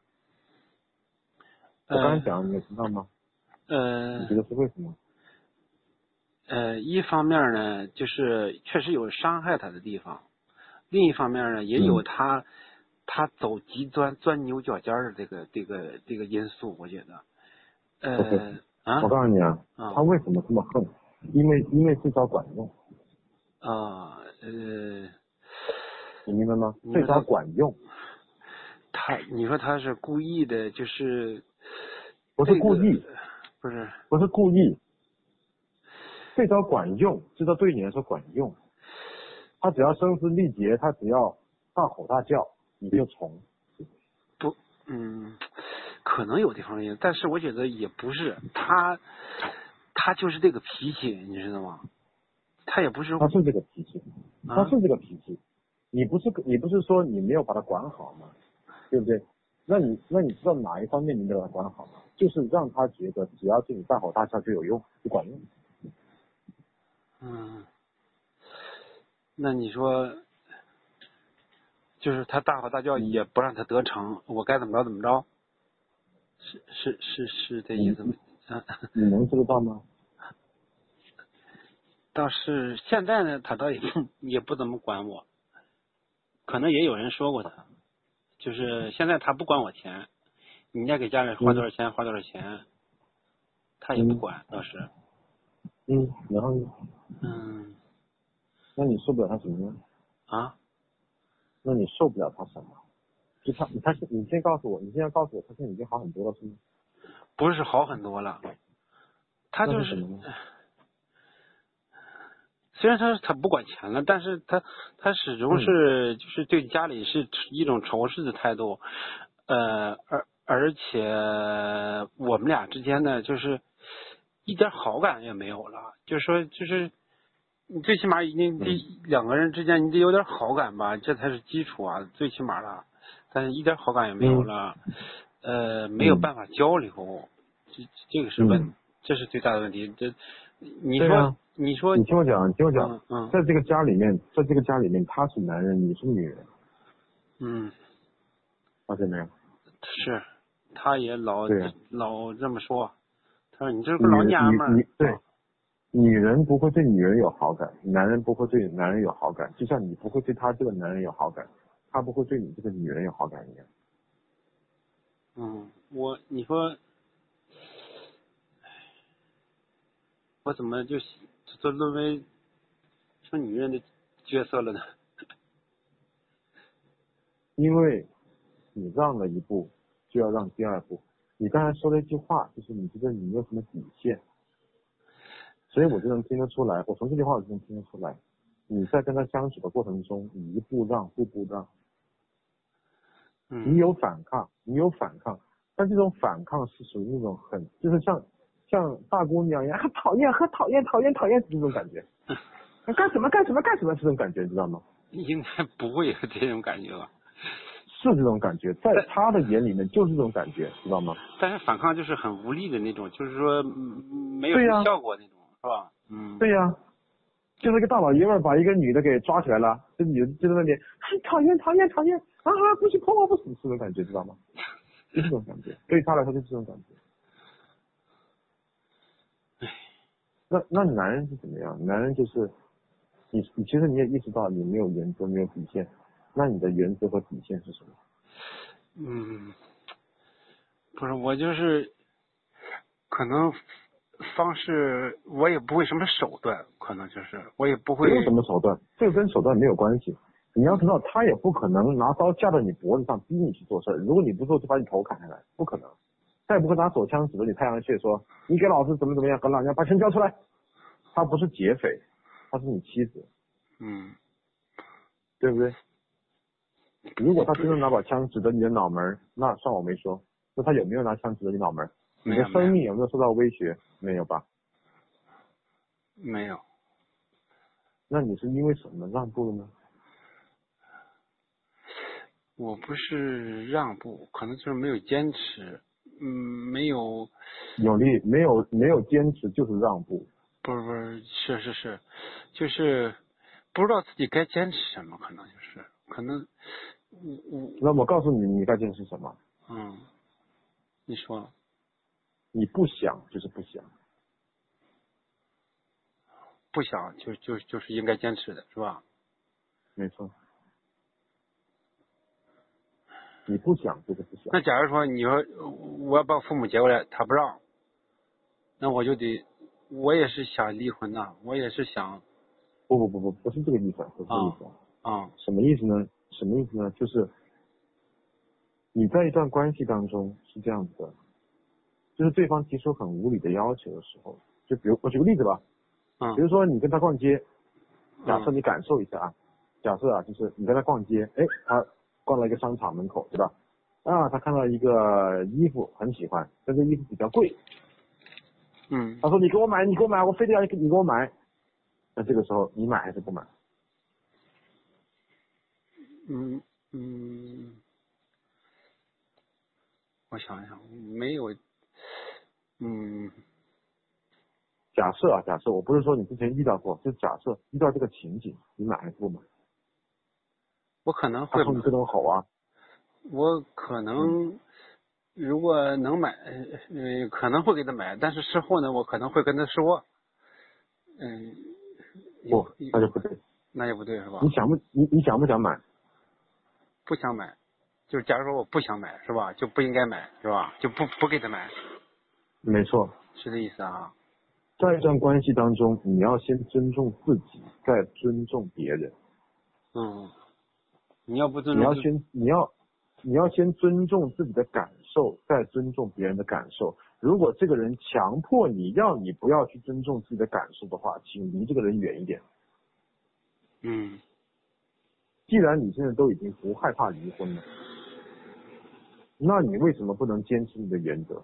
呃、 我刚才讲，你有听到吗？ 呃。 你觉得是为什么？ 呃，一方面呢，就是确实有伤害他的地方；另一方面呢，也有他、嗯、他走极端、钻牛角尖的这个这个这个因素，我觉得。呃 okay, 啊， 我告诉你啊， 啊他为什么这么恨？因为因为这招管用。 啊，呃， 你明白吗？这招管用。 他，你说他是故意的，就是不是故意， 这个、不是不是故意。这招管用，这招对你来说管用。他只要声嘶力竭，他只要大吼大叫，你就从。 不，嗯，可能有这方面，但是我觉得也不是他，他就是这个脾气，你知道吗？他也不是。 他是这个脾气， 啊、 他是这个脾气。你不是你不是说你没有把他管好吗？对不对？那你那你知道哪一方面你没有把他管好吗？就是让他觉得只要对你大吼大叫就有用，就管用。 嗯，那你说，就是他大吼大叫也不让他得逞，嗯、我该怎么着怎么着？是是是是这意思吗？啊， 你能做得到吗？ 倒是现在呢，他倒也不也不怎么管我，可能也有人说过他，就是现在他不管我钱，你应该给家里花多少钱、嗯、花多少钱，他也不管，倒是。 嗯，然后呢？ 嗯。 那你受不了他什么呢？ 啊？ 那你受不了他什么？就他，他是你先告诉我，你现在告诉我，他现在已经好很多了，是吗？ 不是好很多了，他就是， 是虽然他他不管钱了，但是他他始终是、嗯、就是对家里是一种仇视的态度，呃，而而且我们俩之间呢，就是一点好感也没有了，就是说就是你最起码已经得、嗯、两个人之间你得有点好感吧，这才是基础啊，最起码了，但是一点好感也没有了，嗯、呃，没有办法交流。嗯这这个是问、嗯，这是最大的问题。这，你说， 啊、 你说， 你听我讲，你听我讲、 嗯嗯， 在这个家里面，在这个家里面，他是男人，你是女人。 嗯， 发现没有？ 是，他也老、 啊、 老这么说，他说你这个老娘们儿。 对，女人不会对女人有好感，男人不会对男人有好感，就像你不会对他这个男人有好感，他不会对你这个女人有好感一样。 嗯，我你说。我怎么就就沦为成女人的角色了呢？ 因为你让了一步，就要让第二步。你刚才说了一句话，就是你觉得你没有什么底线，所以我就能听得出来，我从这句话我就能听得出来，你在跟他相处的过程中，你一步让，步步让。 嗯。 你有反抗，你有反抗，但这种反抗是属于那种很，就是像像大姑娘一样，讨厌和讨厌讨厌讨厌这种感觉，干什么干什么干什么这种感觉，知道吗？ 应该不会有这种感觉吧？ 是这种感觉，在他的眼里面就是这种感觉，知道吗？ 但是反抗就是很无力的那种，就是说没有什么效果那种，是吧？嗯。 对呀、啊，就是一个大老爷们儿把一个女的给抓起来了，这女的就在那里，讨厌讨厌讨厌啊，不许碰我不死，这种感觉，知道吗？就这种感觉，对他来说就是这种感觉。那那男人是怎么样？男人就是你你其实你也意识到你没有原则没有底线，那你的原则和底线是什么？ 嗯，不是我就是可能方式我也不会什么手段，可能就是我也不会。 没有什么手段，这个跟手段没有关系。你要知道，他也不可能拿刀架在你脖子上逼你去做事，如果你不做就把你头砍下来，不可能。他也不会拿手枪指着你太阳穴说你给老子怎么怎么样，和老娘把钱交出来。他不是劫匪，他是你妻子， 嗯， 对不对？如果他真的拿把枪指着你的脑门，那算我没说。那他有没有拿枪指着你脑门？你的生命有没有受到威胁？没有吧？ 没有。 那你是因为什么让步了呢？ 我不是让步，可能就是没有坚持。 嗯没有有利，没有没有坚持就是让步。 不是不是是是是，就是不知道自己该坚持什么，可能就是可能我我那我告诉你，你该坚持什么？ 嗯，你说你不想就是不想。 不想就就就是应该坚持的是吧？ 没错。你不想就是不想。 那假如说你说我要把父母接过来，他不让，那我就得，我也是想离婚呐，我也是想。 不不不不，不是这个意思，不是这个意思。 啊。啊。 什么意思呢？什么意思呢？就是你在一段关系当中是这样子的，就是对方提出很无理的要求的时候，就比如我举个例子吧， 嗯。 比如说你跟他逛街，假设嗯你感受一下啊，假设啊，就是你跟他逛街，哎，他逛到一个商场门口，对吧？啊，他看到一个衣服很喜欢，但这衣服比较贵。 嗯。 他说你给我买，你给我买，我非得要你给我买。那这个时候你买还是不买？ 嗯嗯，我想想，没有，嗯。 假设啊，假设我不是说你之前遇到过，就假设遇到这个情景，你买还是不买？ 我可能会买。 他冲你各种吼啊。 我可能、嗯、如果能买，呃，可能会给他买，但是事后呢，我可能会跟他说，嗯。 不，那就不对。 那就不对是吧？ 你想不你你想不想买？ 不想买，就是假如说我不想买是吧，就不应该买是吧？就不不给他买。 没错。 是这意思啊。 在一段关系当中，你要先尊重自己，再尊重别人。 嗯。你要不尊重， 你要先你要你要先尊重自己的感受，再尊重别人的感受。如果这个人强迫你要你不要去尊重自己的感受的话，请离这个人远一点。 嗯。 既然你现在都已经不害怕离婚了，那你为什么不能坚持你的原则？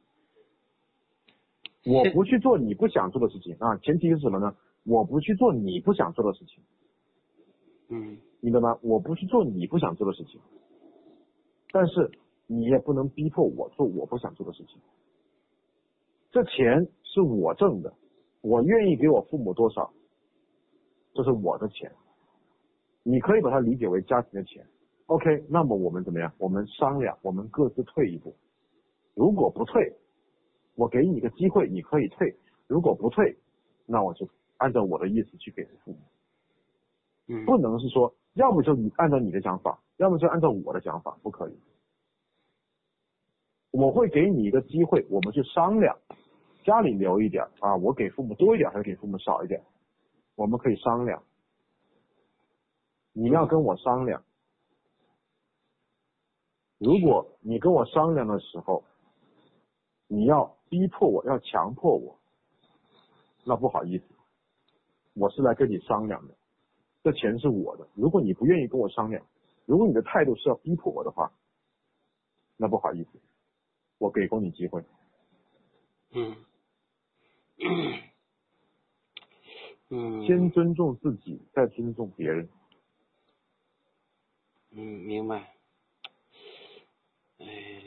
我不去做你不想做的事情啊，前提是什么呢？我不去做你不想做的事情。 嗯。 明白吗？我不去做你不想做的事情，但是你也不能逼迫我做我不想做的事情。这钱是我挣的，我愿意给我父母多少，这是我的钱。你可以把它理解为家庭的钱。OK， 那么我们怎么样？我们商量，我们各自退一步。如果不退，我给你一个机会，你可以退。如果不退，那我就按照我的意思去给父母。 嗯。 不能是说，要么就你按照你的想法，要么就按照我的想法，不可以。我会给你一个机会，我们去商量，家里留一点啊，我给父母多一点还是给父母少一点，我们可以商量。你要跟我商量，如果你跟我商量的时候，你要逼迫我，要强迫我，那不好意思，我是来跟你商量的，这钱是我的。如果你不愿意跟我商量，如果你的态度是要逼迫我的话，那不好意思，我给过你机会。 嗯。嗯。 先尊重自己，再尊重别人。 嗯，明白。哎。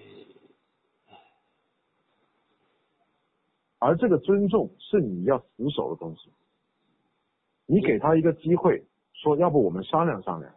而这个尊重是你要死守的东西。你给他一个机会，说要不我们商量商量，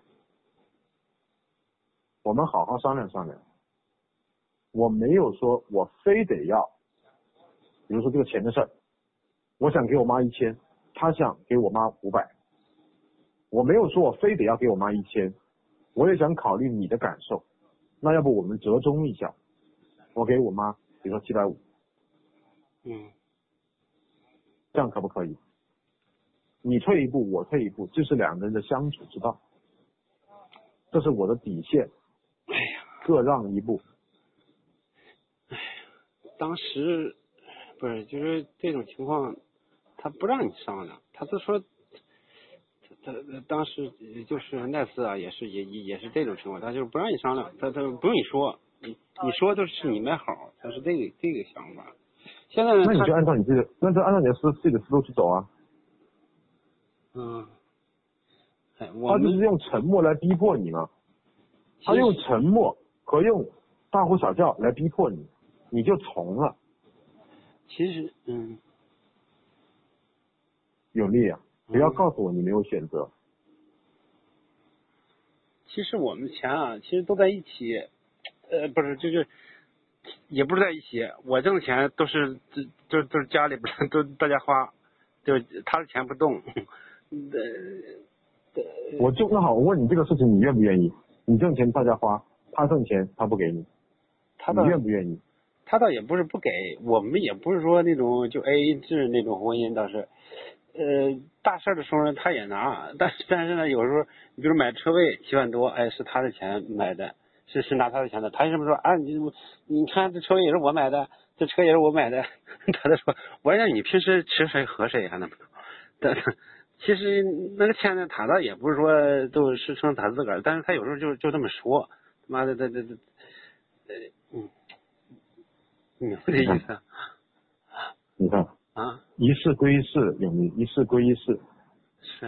我们好好商量商量。我没有说我非得要，比如说这个钱的事儿，我想给我妈一千，他想给我妈五百，我没有说我非得要给我妈一千，我也想考虑你的感受，那要不我们折中一下，我给我妈比如说七百五， 嗯， 这样可不可以？你退一步，我退一步，这是两个人的相处之道，这是我的底线， 哎呀， 各让一步。 哎呀，当时不是就是这种情况，他不让你商量，他就说。他他当时就是那次啊，也是也也是这种情况，他就是不让你商量，他他不用你说，你你说都是你买好，他是这个这个想法。现在呢， 那你就按照你自己的，那就按照你的思自己的思路去走啊。 嗯，哎，我他就是用沉默来逼迫你嘛，他用沉默和用大呼小叫来逼迫你， 你就从了。 其实，嗯， 有利啊，不要告诉我你没有选择。 其实我们钱啊，其实都在一起，呃，不是，就是，也不是在一起。我挣的钱都是，都都是家里不是都大家花，就他的钱不动。呃， 我就那好，我问你这个事情，你愿不愿意？你挣钱大家花，他挣钱他不给你， 他你愿不愿意？ 他倒也不是不给，我们也不是说那种就 A A 制那种婚姻，倒是，呃，大事的时候呢他也拿，但是但是呢有时候，你比如买车位七万多，哎是他的钱买的，是是拿他的钱的，他为什么说啊你你看这车位也是我买的，这车也是我买的，他就说我让你平时吃谁喝谁还能不能？但其实那个钱呢，他倒也不是说都是成他自个儿，但是他有时候就就这么说，他妈的这这这，呃嗯。你明白这意思？ 你看啊， 一事归一事，有没一事归一事。 是。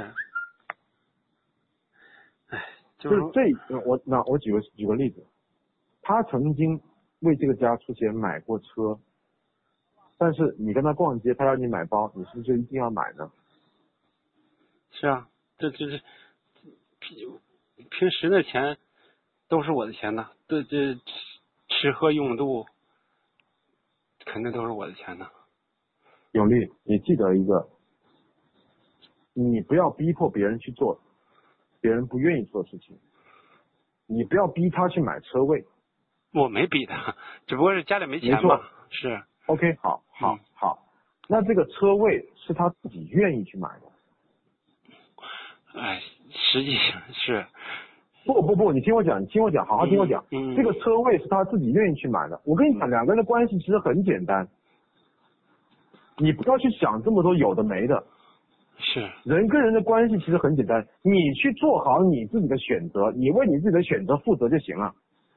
哎， 就就是这，我那我举个举个例子，他曾经为这个家出钱买过车，但是你跟他逛街，他让你买包，你是不是就一定要买呢？ 是啊，这这是平平时的钱都是我的钱呐，这这吃喝用度。肯定都是我的钱呢。 永利，你记得一个，你不要逼迫别人去做别人不愿意做的事情，你不要逼他去买车位。 我没逼他，只不过是家里没钱嘛。是。 OK， 好，好， 嗯、 好。那这个车位是他自己愿意去买的。 哎，实际上是。 不不不，你听我讲，你听我讲，好好听我讲。 嗯嗯、 这个车位是他自己愿意去买的。我跟你讲，两个人的关系其实很简单，你不要去想这么多有的没的。 是。 人跟人的关系其实很简单，你去做好你自己的选择，你为你自己的选择负责就行了。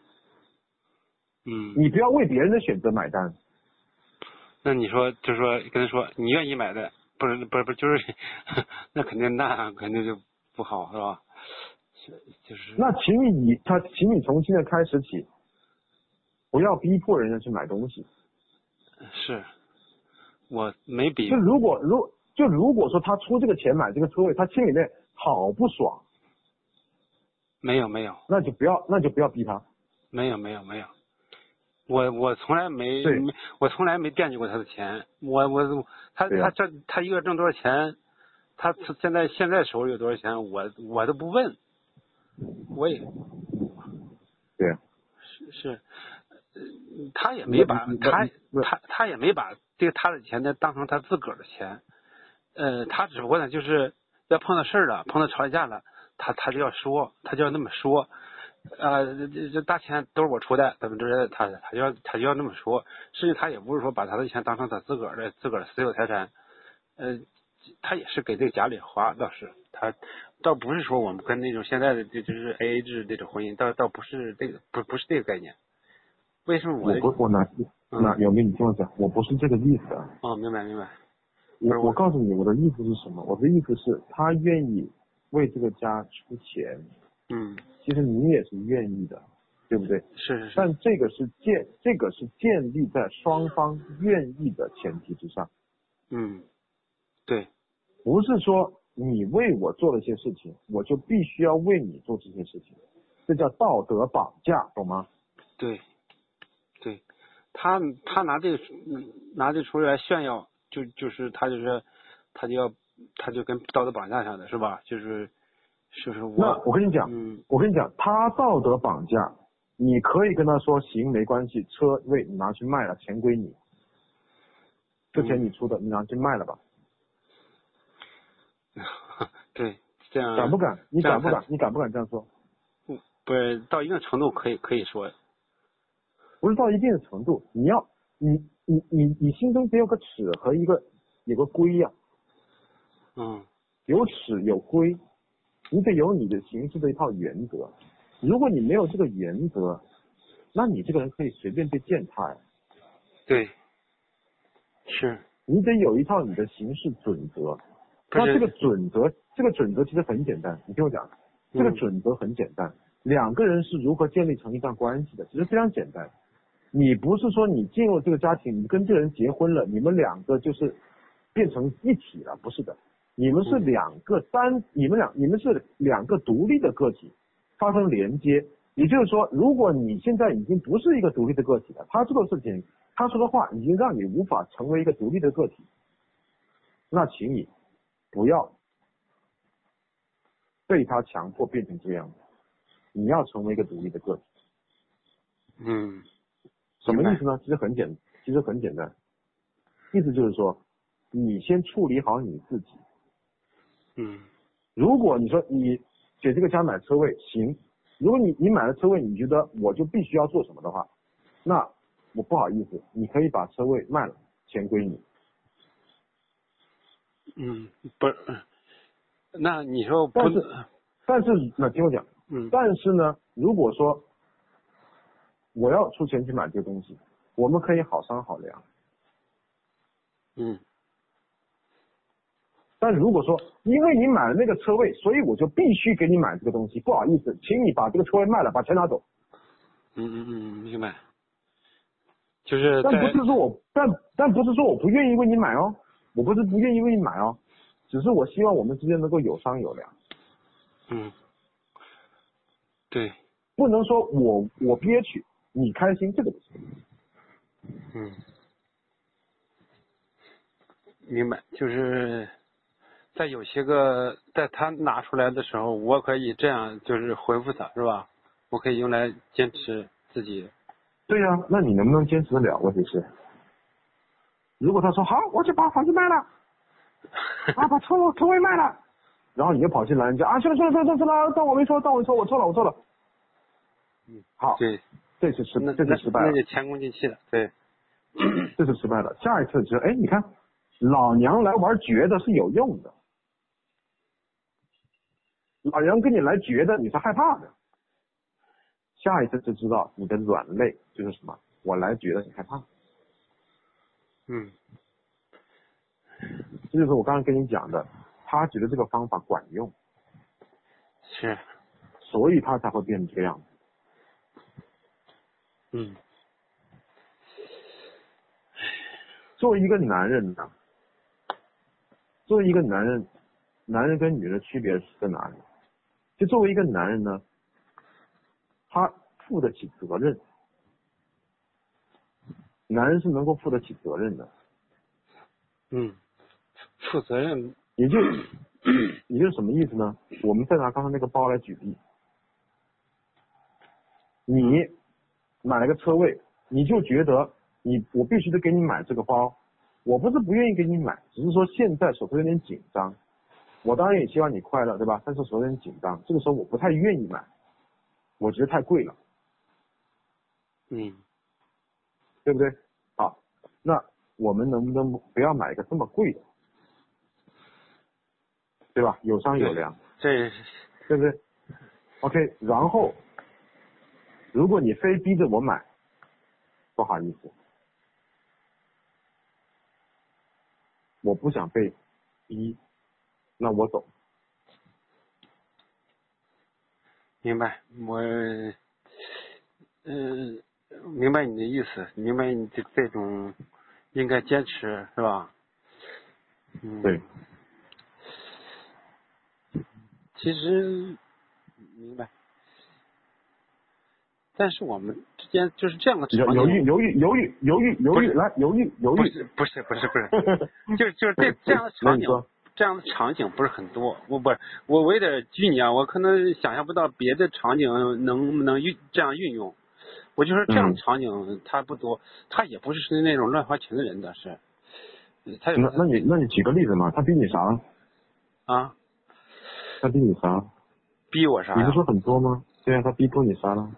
嗯。 你不要为别人的选择买单。 那你说，就是说跟他说你愿意买的，不是不是不是，就是那肯定那肯定就不好，是吧？就是。 那请你以他，请你从现在开始起，不要逼迫人家去买东西。 是，我没逼。 就如果如就如果说他出这个钱买这个车位，他心里面好不爽。 没有没有。 那就不要那就不要逼他。 没有没有没有，我我从来没没我从来没惦记过他的钱。我我他他这他一个挣多少钱，他现在现在手里有多少钱，我我都不问。我也， 对， 是是，他也没把他他他也没把这个他的钱呢当成他自个儿的钱，呃，他只不过呢就是要碰到事儿了，碰到吵架了，他他就要说，他就要那么说，呃，这这大钱都是我出的，怎么着，他他就要他就要那么说，实际他也不是说把他的钱当成他自个儿的自个儿的私有财产，呃，他也是给这个家里花，倒是他。倒不是说我们跟那种现在的就就是 A A 制这种婚姻，倒倒不是这个不不是这个概念。为什么我我不我哪哪有没有你听我讲，我不是这个意思啊。 哦，明白明白。 我我告诉你我的意思是什么？我的意思是他愿意为这个家出钱， 嗯， 其实你也是愿意的，对不对？ 是是是。 但这个是建这个是建立在双方愿意的前提之上。 嗯，对。 不是说你为我做了一些事情，我就必须要为你做这些事情，这叫道德绑架，懂吗？ 对，对，他他拿这个拿这出来炫耀，就就是他就是他就要他就跟道德绑架上的是吧？就是就是我。 那我跟你讲， 嗯， 我跟你讲，他道德绑架，你可以跟他说行没关系，车位你拿去卖了，钱归你，这钱你出的，你拿去卖了吧。 对，这样敢不敢？你敢不敢？你敢不敢这样说？ 不，不是到一定程度可以可以说， 不是到一定的程度，你要你你你你心中得有个尺和一个有个规呀、 啊。嗯。 有尺有规，你得有你的行事的一套原则。如果你没有这个原则，那你这个人可以随便被践踏呀。 对。是。 你得有一套你的行事准则。那这个准则，这个准则其实很简单，你听我讲，这个准则很简单，嗯、两个人是如何建立成一段关系的，其实非常简单。 你不是说你进入这个家庭，你跟这个人结婚了，你们两个就是变成一体了，不是的，你们是两个单，你们两你们是两个独立的个体发生连接。也就是说，如果你现在已经不是一个独立的个体了，他做的事情，他说的话已经让你无法成为一个独立的个体，那请你不要被他强迫变成这样，你要成为一个独立的个体。 嗯， 什么意思呢？其实很简，其实很简单，意思就是说，你先处理好你自己。 嗯， 如果你说你给这个家买车位，行。如果你你买了车位，你觉得我就必须要做什么的话，那我不好意思，你可以把车位卖了，钱归你。 嗯，不是，那你说不？ 但是，但是那听我讲， 嗯， 但是呢，如果说我要出钱去买这个东西，我们可以好商好量。 嗯。 但如果说因为你买了那个车位，所以我就必须给你买这个东西，不好意思，请你把这个车位卖了，把钱拿走。 嗯嗯嗯，明白。就是但不是说我，但但不是说我不愿意为你买哦，我不是不愿意为你买哦，只是我希望我们之间能够有商有量。 嗯，对。 不能说我我憋屈，你开心，这个不行。 嗯，明白，就是在有些个在他拿出来的时候，我可以这样就是回复他，是吧？我可以用来坚持自己。 对呀、啊，那你能不能坚持得了？问题是，如果他说好，我就把房子卖了，啊，把车车位卖了，然后你就跑进来，你就啊，算了算了算了算了，当我没说，当我错，我错了，我错了。 嗯， 好， 对， 这次失，这次失败了， 那就前功尽弃了，对， 这次失败了。下一次就，哎，你看，老娘来玩绝的是有用的，老娘跟你来绝的，你是害怕的。下一次就知道你的软肋就是什么，我来绝的你害怕。 嗯， 这就是我刚刚跟你讲的，他觉得这个方法管用， 是， 所以他才会变成这样。 嗯， 作为一个男人呢，作为一个男人，男人跟女人的区别是在哪里？就作为一个男人呢，他负得起责任，男人是能够负得起责任的。 嗯，负责任， 也就也就是什么意思呢？我们再拿刚才那个包来举例，你买了个车位，你就觉得你我必须得给你买这个包，我不是不愿意给你买，只是说现在手头有点紧张，我当然也希望你快乐，对吧？但是手头有点紧张，这个时候我不太愿意买，我觉得太贵了， 嗯， 对不对？好，那我们能不能不要买一个这么贵的，对吧？有商有量， 这对不对 ？OK， 然后如果你非逼着我买，不好意思，我不想被逼，那我走。 明白，我，嗯、呃，明白你的意思，明白你这这种应该坚持，是吧？嗯， 对。 其实明白，但是我们之间就是这样的场景， 犹豫犹豫犹豫犹豫犹豫，来犹豫犹豫， 不是不是不是不是，就就是这这样的场景，这样的场景不是很多。我不是我我有点拘泥啊，我可能想象不到别的场景能不能运这样运用。我就说这样的场景它不多，他也不是那种乱花钱的人的是。他那那你那你举个例子嘛？他逼你啥了？ 啊？ 他逼你啥？ 逼我啥？ 你不说很多吗？对啊，他逼迫你啥了？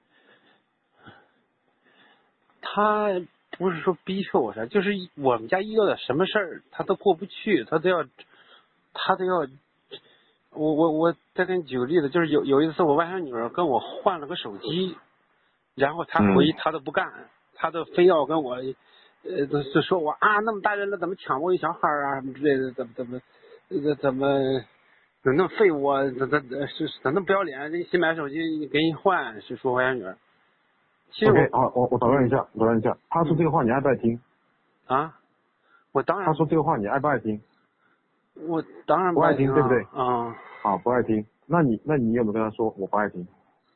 他不是说逼迫我啥，就是我们家遇到点什么事儿，他都过不去，他都要，他都要。我我我再给你举个例子，就是有有一次我外甥女儿跟我换了个手机，然后他回他都不干，嗯、他都非要跟我，呃，就说我啊那么大人了怎么抢我一小孩啊什么之类的，怎么怎么，呃怎么怎么那么废物啊，怎怎是怎么那么不要脸？这新买手机给你换，是说外甥女儿。 其实我 OK 啊，我我打断一下，打断一下，他说这个话你爱不爱听？ 啊，我当然他说这个话你爱不爱听？ 我当然不爱听， 啊对不对？ 啊， 好，不爱听。那你那你有没有跟他说我不爱听？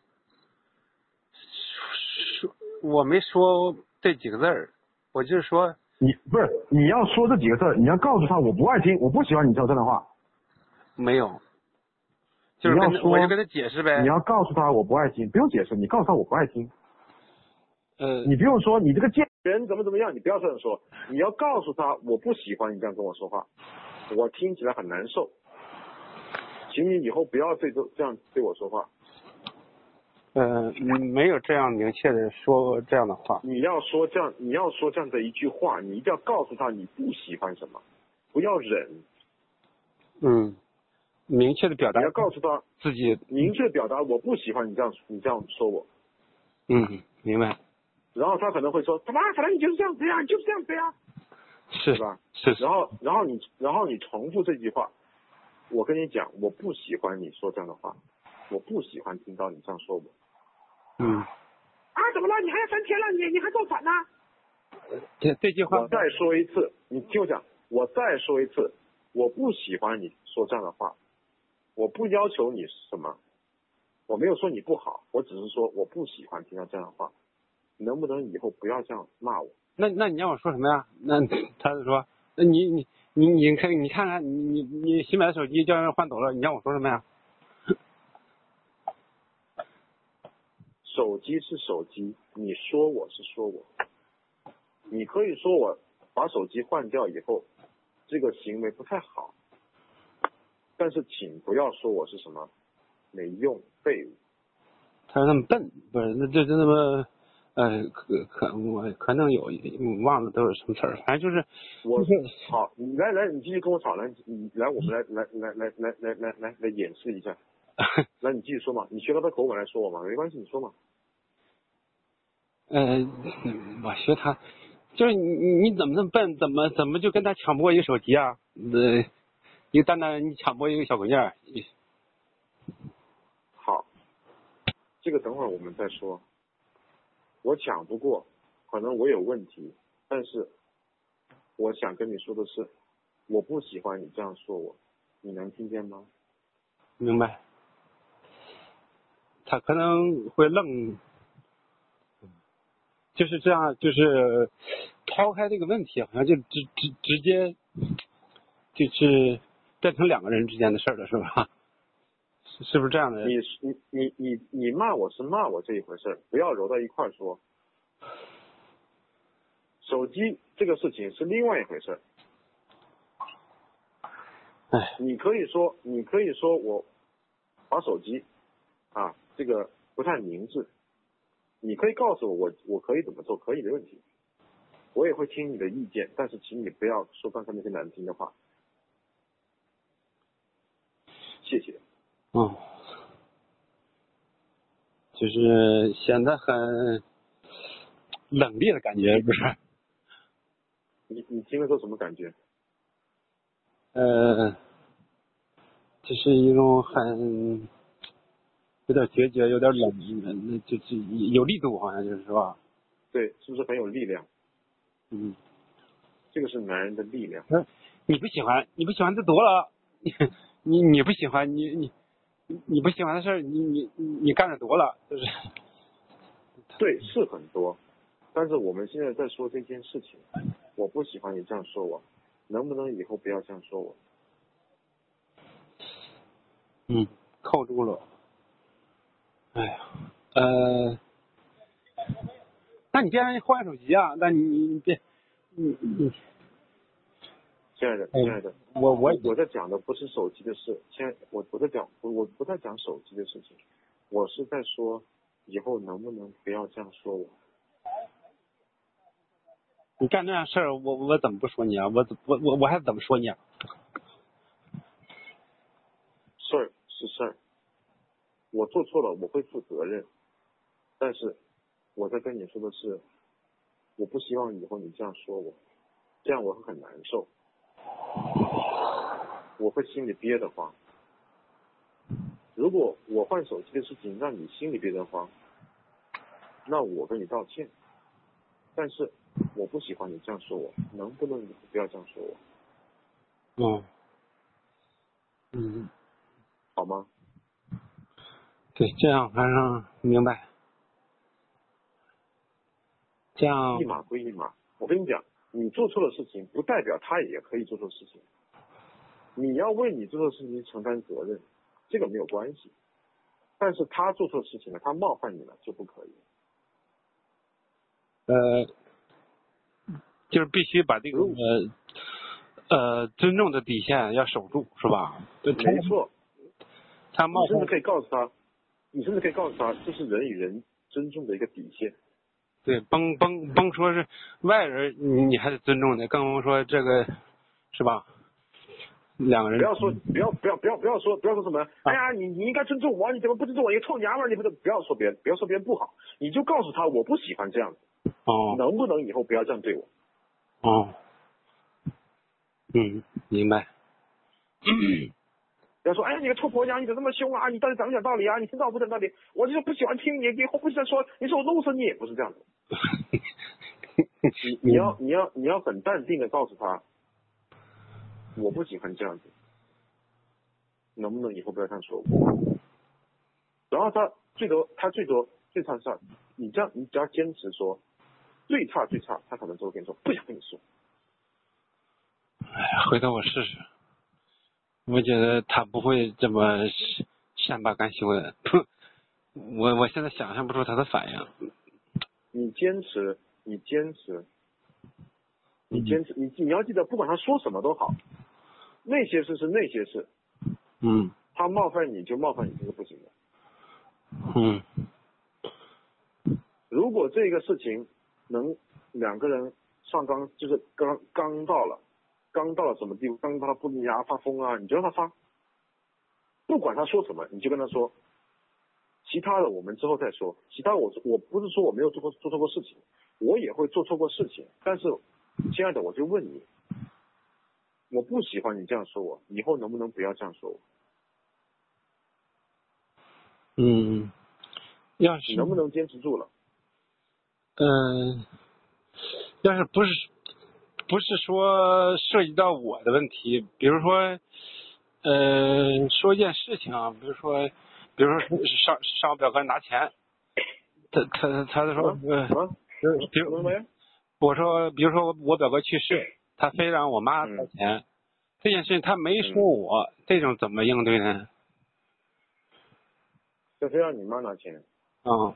说我没说这几个字儿，我就是说你不是你要说这几个字儿，你要告诉他我不爱听，我不喜欢你说这样的话。 没有，就是跟你要说我就跟他解释呗。 你要告诉他我不爱听，不用解释，你告诉他我不爱听。 呃， 你不用说你这个贱人怎么怎么样，你不要这样说，你要告诉他我不喜欢你这样跟我说话，我听起来很难受，请你以后不要对这这样对我说话。 呃，没有这样明确的说这样的话。 你要说这样，你要说这样的一句话，你一定要告诉他你不喜欢什么，不要忍。 嗯，明确的表达。 你要告诉他自己， 明确表达我不喜欢你这样你这样说我。 嗯，明白。 然后他可能会说，他妈，反正你就是这样子呀，就是这样子呀， 是是吧？ 是。 然后，然后你，然后你重复这句话，我跟你讲，我不喜欢你说这样的话，我不喜欢听到你这样说我。 嗯。 啊，怎么了？你还要三天了，你你还造反呢？ 这这句话。 我再说一次，你听我讲，我再说一次，我不喜欢你说这样的话，我不要求你什么，我没有说你不好，我只是说我不喜欢听到这样的话。能不能以后不要这样骂我？ 那那你让我说什么呀？那他就说，那你你你你看你看看你你你新买的手机叫人换走了，你让我说什么呀？ 手机是手机，你说我是说我，你可以说我把手机换掉以后，这个行为不太好，但是请不要说我是什么没用废物。 他说那么笨，不是那这这那么。呃，可可我可能有忘了都是什么词儿，反正就是我好，你来来，你继续跟我吵，来你来，我们来来来来来来来来来演示一下，来你继续说嘛，你学他的口吻来说我嘛，没关系，你说嘛。 呃，我学他，就是你你怎么那么笨，怎么怎么就跟他抢不过一个手机啊？呃，一个单单你抢不过一个小滚件。 好，这个等会儿我们再说。我抢不过，可能我有问题，但是我想跟你说的是，我不喜欢你这样说我，你能听见吗？ 明白。他可能会愣，就是这样，就是抛开这个问题，好像就直直直接就是变成两个人之间的事儿了，是吧？是不是这样的？ 你你你你你骂我是骂我这一回事，不要揉到一块说。手机这个事情是另外一回事。 哎， 你可以说，你可以说我把手机啊，这个不太明智。你可以告诉我，我我可以怎么做，可以没问题。我也会听你的意见，但是请你不要说刚才那些难听的话。谢谢。 嗯，就是显得很冷冽的感觉，不是？ 你你听了之后什么感觉？ 呃，就是一种很有点决绝，有点冷，那就是有力度，好像就是是吧？ 对，是不是很有力量？ 嗯， 这个是男人的力量。 你不喜欢，你不喜欢就多了，你你不喜欢，你你你不喜欢的事儿，你你你干的多了，就是。 对，是很多，但是我们现在在说这件事情，我不喜欢你这样说我，能不能以后不要这样说我？ 嗯，扣住了。哎呀，呃，那你别让人换手机啊！那你你别，你你， 亲爱的，亲爱的， 我我我在讲的不是手机的事，亲爱，我我在讲我我不在讲手机的事情，我是在说以后能不能不要这样说我？ 你干这样事儿，我我怎么不说你啊？我我我我还怎么说你啊？ 事儿是事儿，我做错了我会负责任，但是我在跟你说的是，我不希望以后你这样说我，这样我会很难受，我会心里憋得慌。如果我换手机的事情让你心里憋得慌， 那我跟你道歉。但是我不喜欢你这样说我，能不能你不要这样说我？ 哦，嗯， 好吗？ 对，这样反正明白。这样一码归一码。我跟你讲，你做错了事情，不代表他也可以做错事情。你要为你做错事情承担责任，这个没有关系。但是他做错事情了，他冒犯你了就不可以。 呃，就是必须把这个呃呃尊重的底线要守住，是吧？ 没错。 他冒犯， 你甚至可以告诉他，你甚至可以告诉他，这是人与人尊重的一个底线。 对，甭甭甭说是外人，你你还是尊重的，更甭说这个，是吧？两个人不要说，不要不要不要不要说，不要说什么，啊、哎呀，你你应该尊重我，你怎么不尊重我？一个臭娘们儿，你不是不要说别人，不要说别人不好，你就告诉他，我不喜欢这样子。 哦。 能不能以后不要这样对我？ 哦。嗯，明白。 不要说，哎呀，你个臭婆娘，你怎么这么凶啊？你到底讲不讲道理啊？你听到不讲道理？我就是不喜欢听你，以后不许再说，你说我弄死你，不是这样子。你你要你要你要很淡定的告诉他，我不喜欢这样子，能不能以后不要这样说我？然后他最多他最多最差是，你这样你只要坚持说，最差最差，他可能就会跟你说不想跟你说。 哎呀，回头我试试。我觉得他不会这么善罢甘休的。我我现在想象不出他的反应。 你坚持，你坚持，你坚持，你你要记得，不管他说什么都好，那些事是那些事。 嗯。 他冒犯你就冒犯你，这是不行的。 嗯。 如果这个事情能两个人上纲，就是刚刚到了。刚到了什么地步？刚到他不牙发疯啊，你就让他发，不管他说什么，你就跟他说。其他的我们之后再说。其他我我不是说我没有做过做错过事情，我也会做错过事情。但是，亲爱的，我就问你，我不喜欢你这样说我，以后能不能不要这样说我？ 嗯，要是你能不能坚持住了？ 嗯、呃，要是不是。不是说涉及到我的问题，比如说，呃，说一件事情啊，比如说，比如说上上我表哥拿钱，他他他说，呃，比如我说，比如说我我表哥去世，他非让我妈掏钱，嗯、这件事情他没说我，嗯、这种怎么应对呢？ 就非让你妈拿钱。 嗯。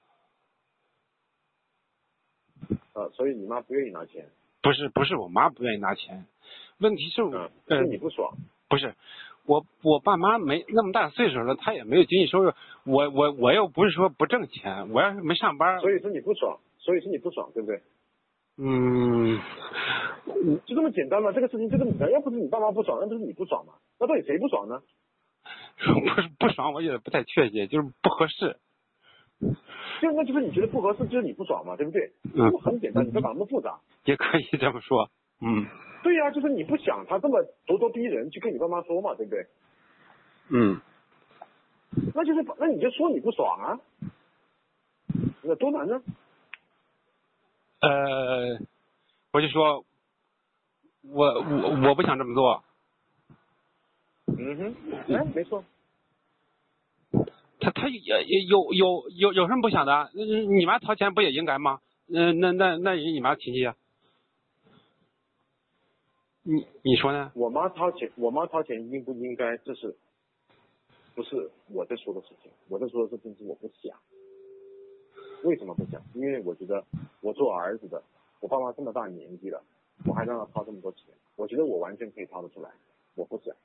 呃，所以你妈不愿意拿钱。 不是不是我妈不愿意拿钱，问题是嗯，是你不爽。 呃、不是，我我爸妈没那么大岁数了，他也没有经济收入，我我我又不是说不挣钱，我要是没上班。 所以是你不爽，所以是你不爽，对不对？ 嗯， 就这么简单嘛，这个事情就这么简单，要不是你爸妈不爽，那不是你不爽吗？那到底谁不爽呢？ 不是不爽，我觉得不太确切，就是不合适。 就那就是你觉得不合适，就是你不爽嘛，对不对？嗯，很简单，你不要搞那么复杂。 也可以这么说，嗯。 对呀、啊，就是你不想他这么咄咄逼人去跟你爸妈说嘛，对不对？ 嗯。 那就是那你就说你不爽啊，那多难呢？ 呃，我就说，我我我不想这么做。 嗯哼，哎，没错。 他他也也有有有有什么不想的？你妈掏钱不也应该吗？嗯，那那那也你妈亲戚啊。你你说呢？ 我妈掏钱，我妈掏钱应不应该？这是不是我在说的事情？我在说的事情是我不想。为什么不想？因为我觉得我做儿子的，我爸妈这么大年纪了，我还让他掏这么多钱，我觉得我完全可以掏得出来，我不想。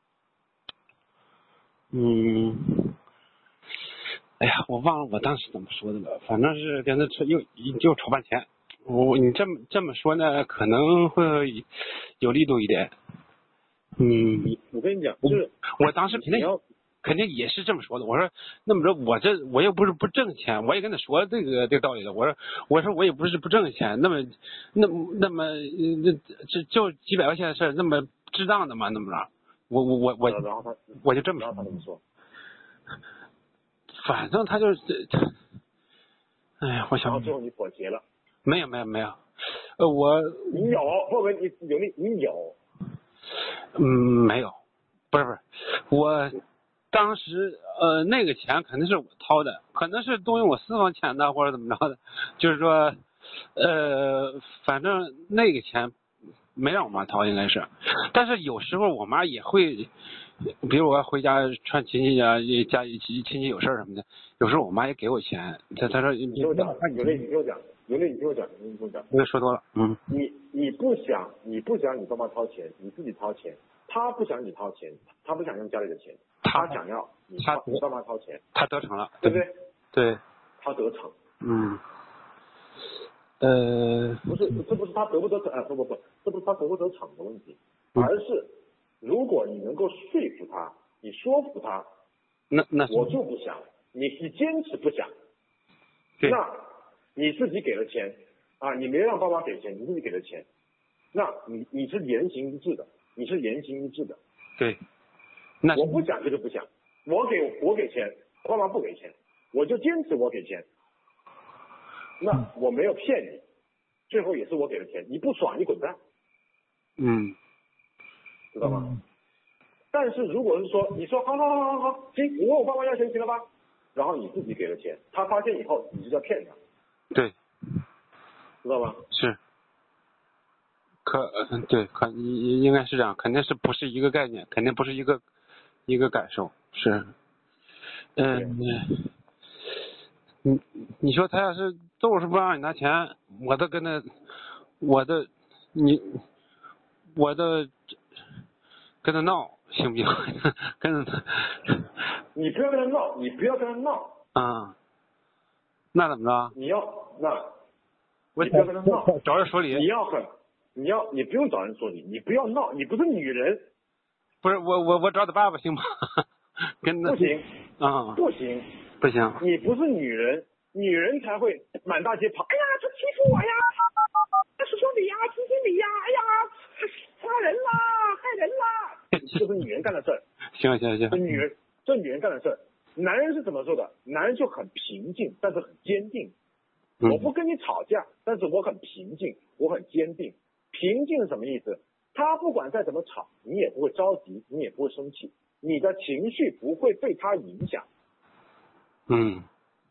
嗯。哎呀，我忘了我当时怎么说的了，反正是跟他扯又就吵半天。我你这么这么说呢，可能会有力度一点。嗯， 我跟你讲，就是我当时肯定肯定也是这么说的。我说那么着，我这我又不是不挣钱，我也跟他说这个这个道理了。我说我说我也不是不挣钱，那么那那么那这就几百块钱的事，那么值当的吗？那么着，我我我我然后他我就这么说。 然后他怎么说？ 反正他就是他， 哎呀，我想。 然后最后你妥协了。 没有没有没有，呃我。 你有，不不，你有你你有。 嗯，没有，不是不是，我当时呃那个钱肯定是我掏的，可能是动用我私房钱的或者怎么着的，就是说呃反正那个钱没让我妈掏应该是，但是有时候我妈也会，比如我要回家串亲戚啊，家里亲戚有事什么的，有时候我妈也给我钱，她她说你听我讲，有类你听我讲，有类你听我讲，你听我讲， 我说多了，嗯， 你你不想你不想你爸妈掏钱，你自己掏钱，他不想你掏钱，他不想用家里的钱，他想要你他你爸妈掏钱， 他得逞了， 对不对？ 对， 他得逞， 嗯。呃， 不是，这不是他得不得逞啊？不不不，这不是他得不得逞的问题，而是如果你能够说服他，你说服他， 那那我就不想，你你坚持不想，那你自己给了钱啊，你没让爸妈给钱，你自己给了钱，那你你是言行一致的，你是言行一致的， 对，那我不想就是不想，我给我给钱，爸妈不给钱，我就坚持我给钱。那我没有骗你，最后也是我给的钱，你不爽你滚蛋， 嗯， 知道吗？嗯、但是如果是说你说好好好好好，行，你问我爸妈要钱行了吧？然后你自己给了钱，他发现以后你就叫骗他， 对， 知道吗？ 是，可嗯对，可应应该是这样，肯定是不是一个概念，肯定不是一个一个感受，是，嗯。你你说他要是就是不让你拿钱，我都跟他，我的你，我的跟他闹行不行？跟他， 你不要跟他闹，你不要跟他闹。 啊、嗯，那怎么着？ 你要那，你不要跟他闹， 找人说理。 你要很，你要你不用找人说理，你不要闹，你不是女人。 不是我我我找他爸爸行吗？跟他不行啊、嗯， 不行。 不行， 你不是女人，女人才会满大街跑。哎呀，他欺负我呀！师兄弟呀，亲亲你呀！哎呀，杀人啦，害人啦！这是女人干的事儿。 行行行， 这女人，这女人干的事儿。男人是怎么做的？男人就很平静，但是很坚定。 嗯、 我不跟你吵架，但是我很平静，我很坚定。平静是什么意思？他不管再怎么吵，你也不会着急，你也不会生气，你的情绪不会被他影响。 嗯，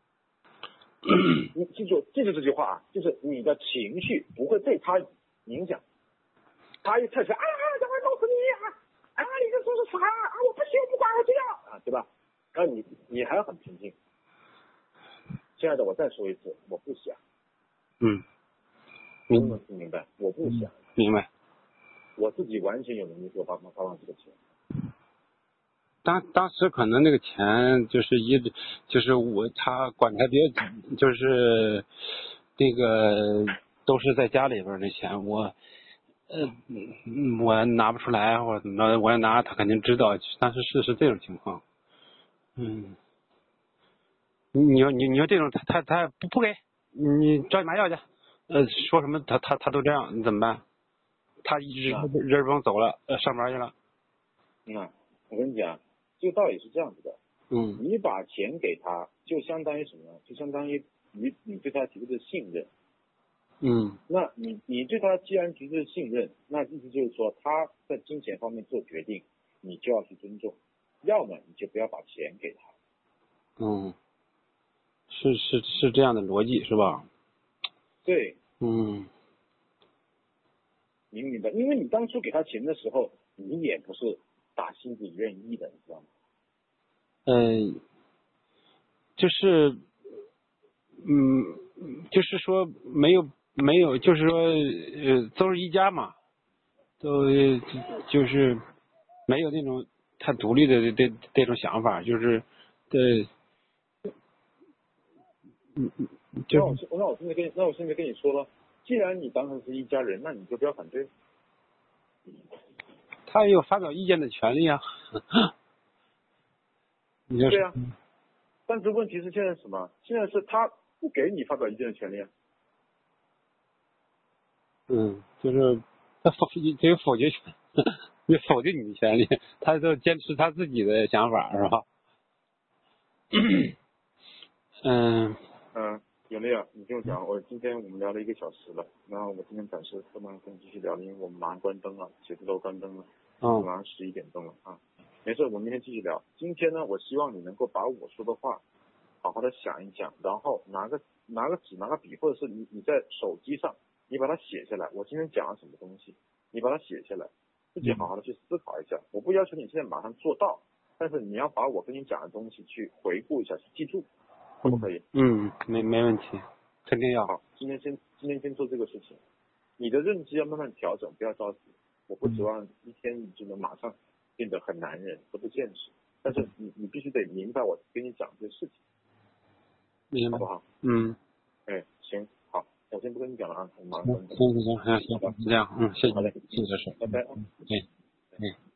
你记住，记住这句话啊，就是你的情绪不会被他影响。他一跳起来，哎呀，等会弄死你啊！啊，你这说是啥啊？我不行，我不管，我就要啊，对吧？然后你你还要很平静。亲爱的，我再说一次，我不想。 嗯，明白明白，我不想。 明白。 我自己完全有能力给我爸妈发放这个钱。 当当时可能那个钱就是一直就是我他管的比较紧，就是那个都是在家里边的钱，我呃我拿不出来或者怎么着，我要拿他肯定知道，但是是是这种情况，嗯，你要你你要这种他他他不不给你找你妈要去，呃说什么他他他都这样，你怎么办？他一直人甭走了，呃上班去了。 嗯，我跟你讲。这个道理是这样子的， 嗯， 你把钱给他，就相当于什么呢？就相当于你你对他提出的信任， 嗯， 那你你对他既然提出的信任，那意思就是说他在金钱方面做决定，你就要去尊重，要么你就不要把钱给他。 嗯，是是是这样的逻辑是吧？ 对， 嗯， 你明白？因为你当初给他钱的时候，你也不是打心底愿意的，你知道吗？ 嗯，就是嗯，就是说没有没有，就是说呃，都是一家嘛，都就是没有那种太独立的这这种想法，就是对，嗯嗯，就那我那我现在跟你那我现在跟你说了，既然你当成是一家人，那你就不要反对。 他也有发表意见的权利啊。你对啊，但是问题是现在什么？现在是他不给你发表意见的权利啊。 嗯，就是他否他有否决权，有否定你的权利，他都坚持他自己的想法，是吧？嗯嗯，有小丽啊，你听我讲，我今天我们聊了一个小时了，然后我今天暂时不能跟你继续聊了，因为我们马上关灯了，写字楼关灯了， 嗯， 马上十一点钟了啊。没事，我们明天继续聊。今天呢，我希望你能够把我说的话好好的想一想，然后拿个拿个纸拿个笔，或者是你你在手机上你把它写下来，我今天讲了什么东西，你把它写下来，自己好好的去思考一下。我不要求你现在马上做到，但是你要把我跟你讲的东西去回顾一下，去记住，可不可以？ 嗯，没没问题，肯定要。 好，今天先今天先做这个事情，你的认知要慢慢调整，不要着急。我不指望一天你就能马上变得很男人，这不现实。但是你你必须得明白我跟你讲这个事情， 明白， 好不好？ 嗯， 哎，行，好，我先不跟你讲了啊，我马上行关灯。 行行行，行，这样，嗯，谢谢， 好嘞， 谢谢师， 拜拜啊。 嗯，哎，哎。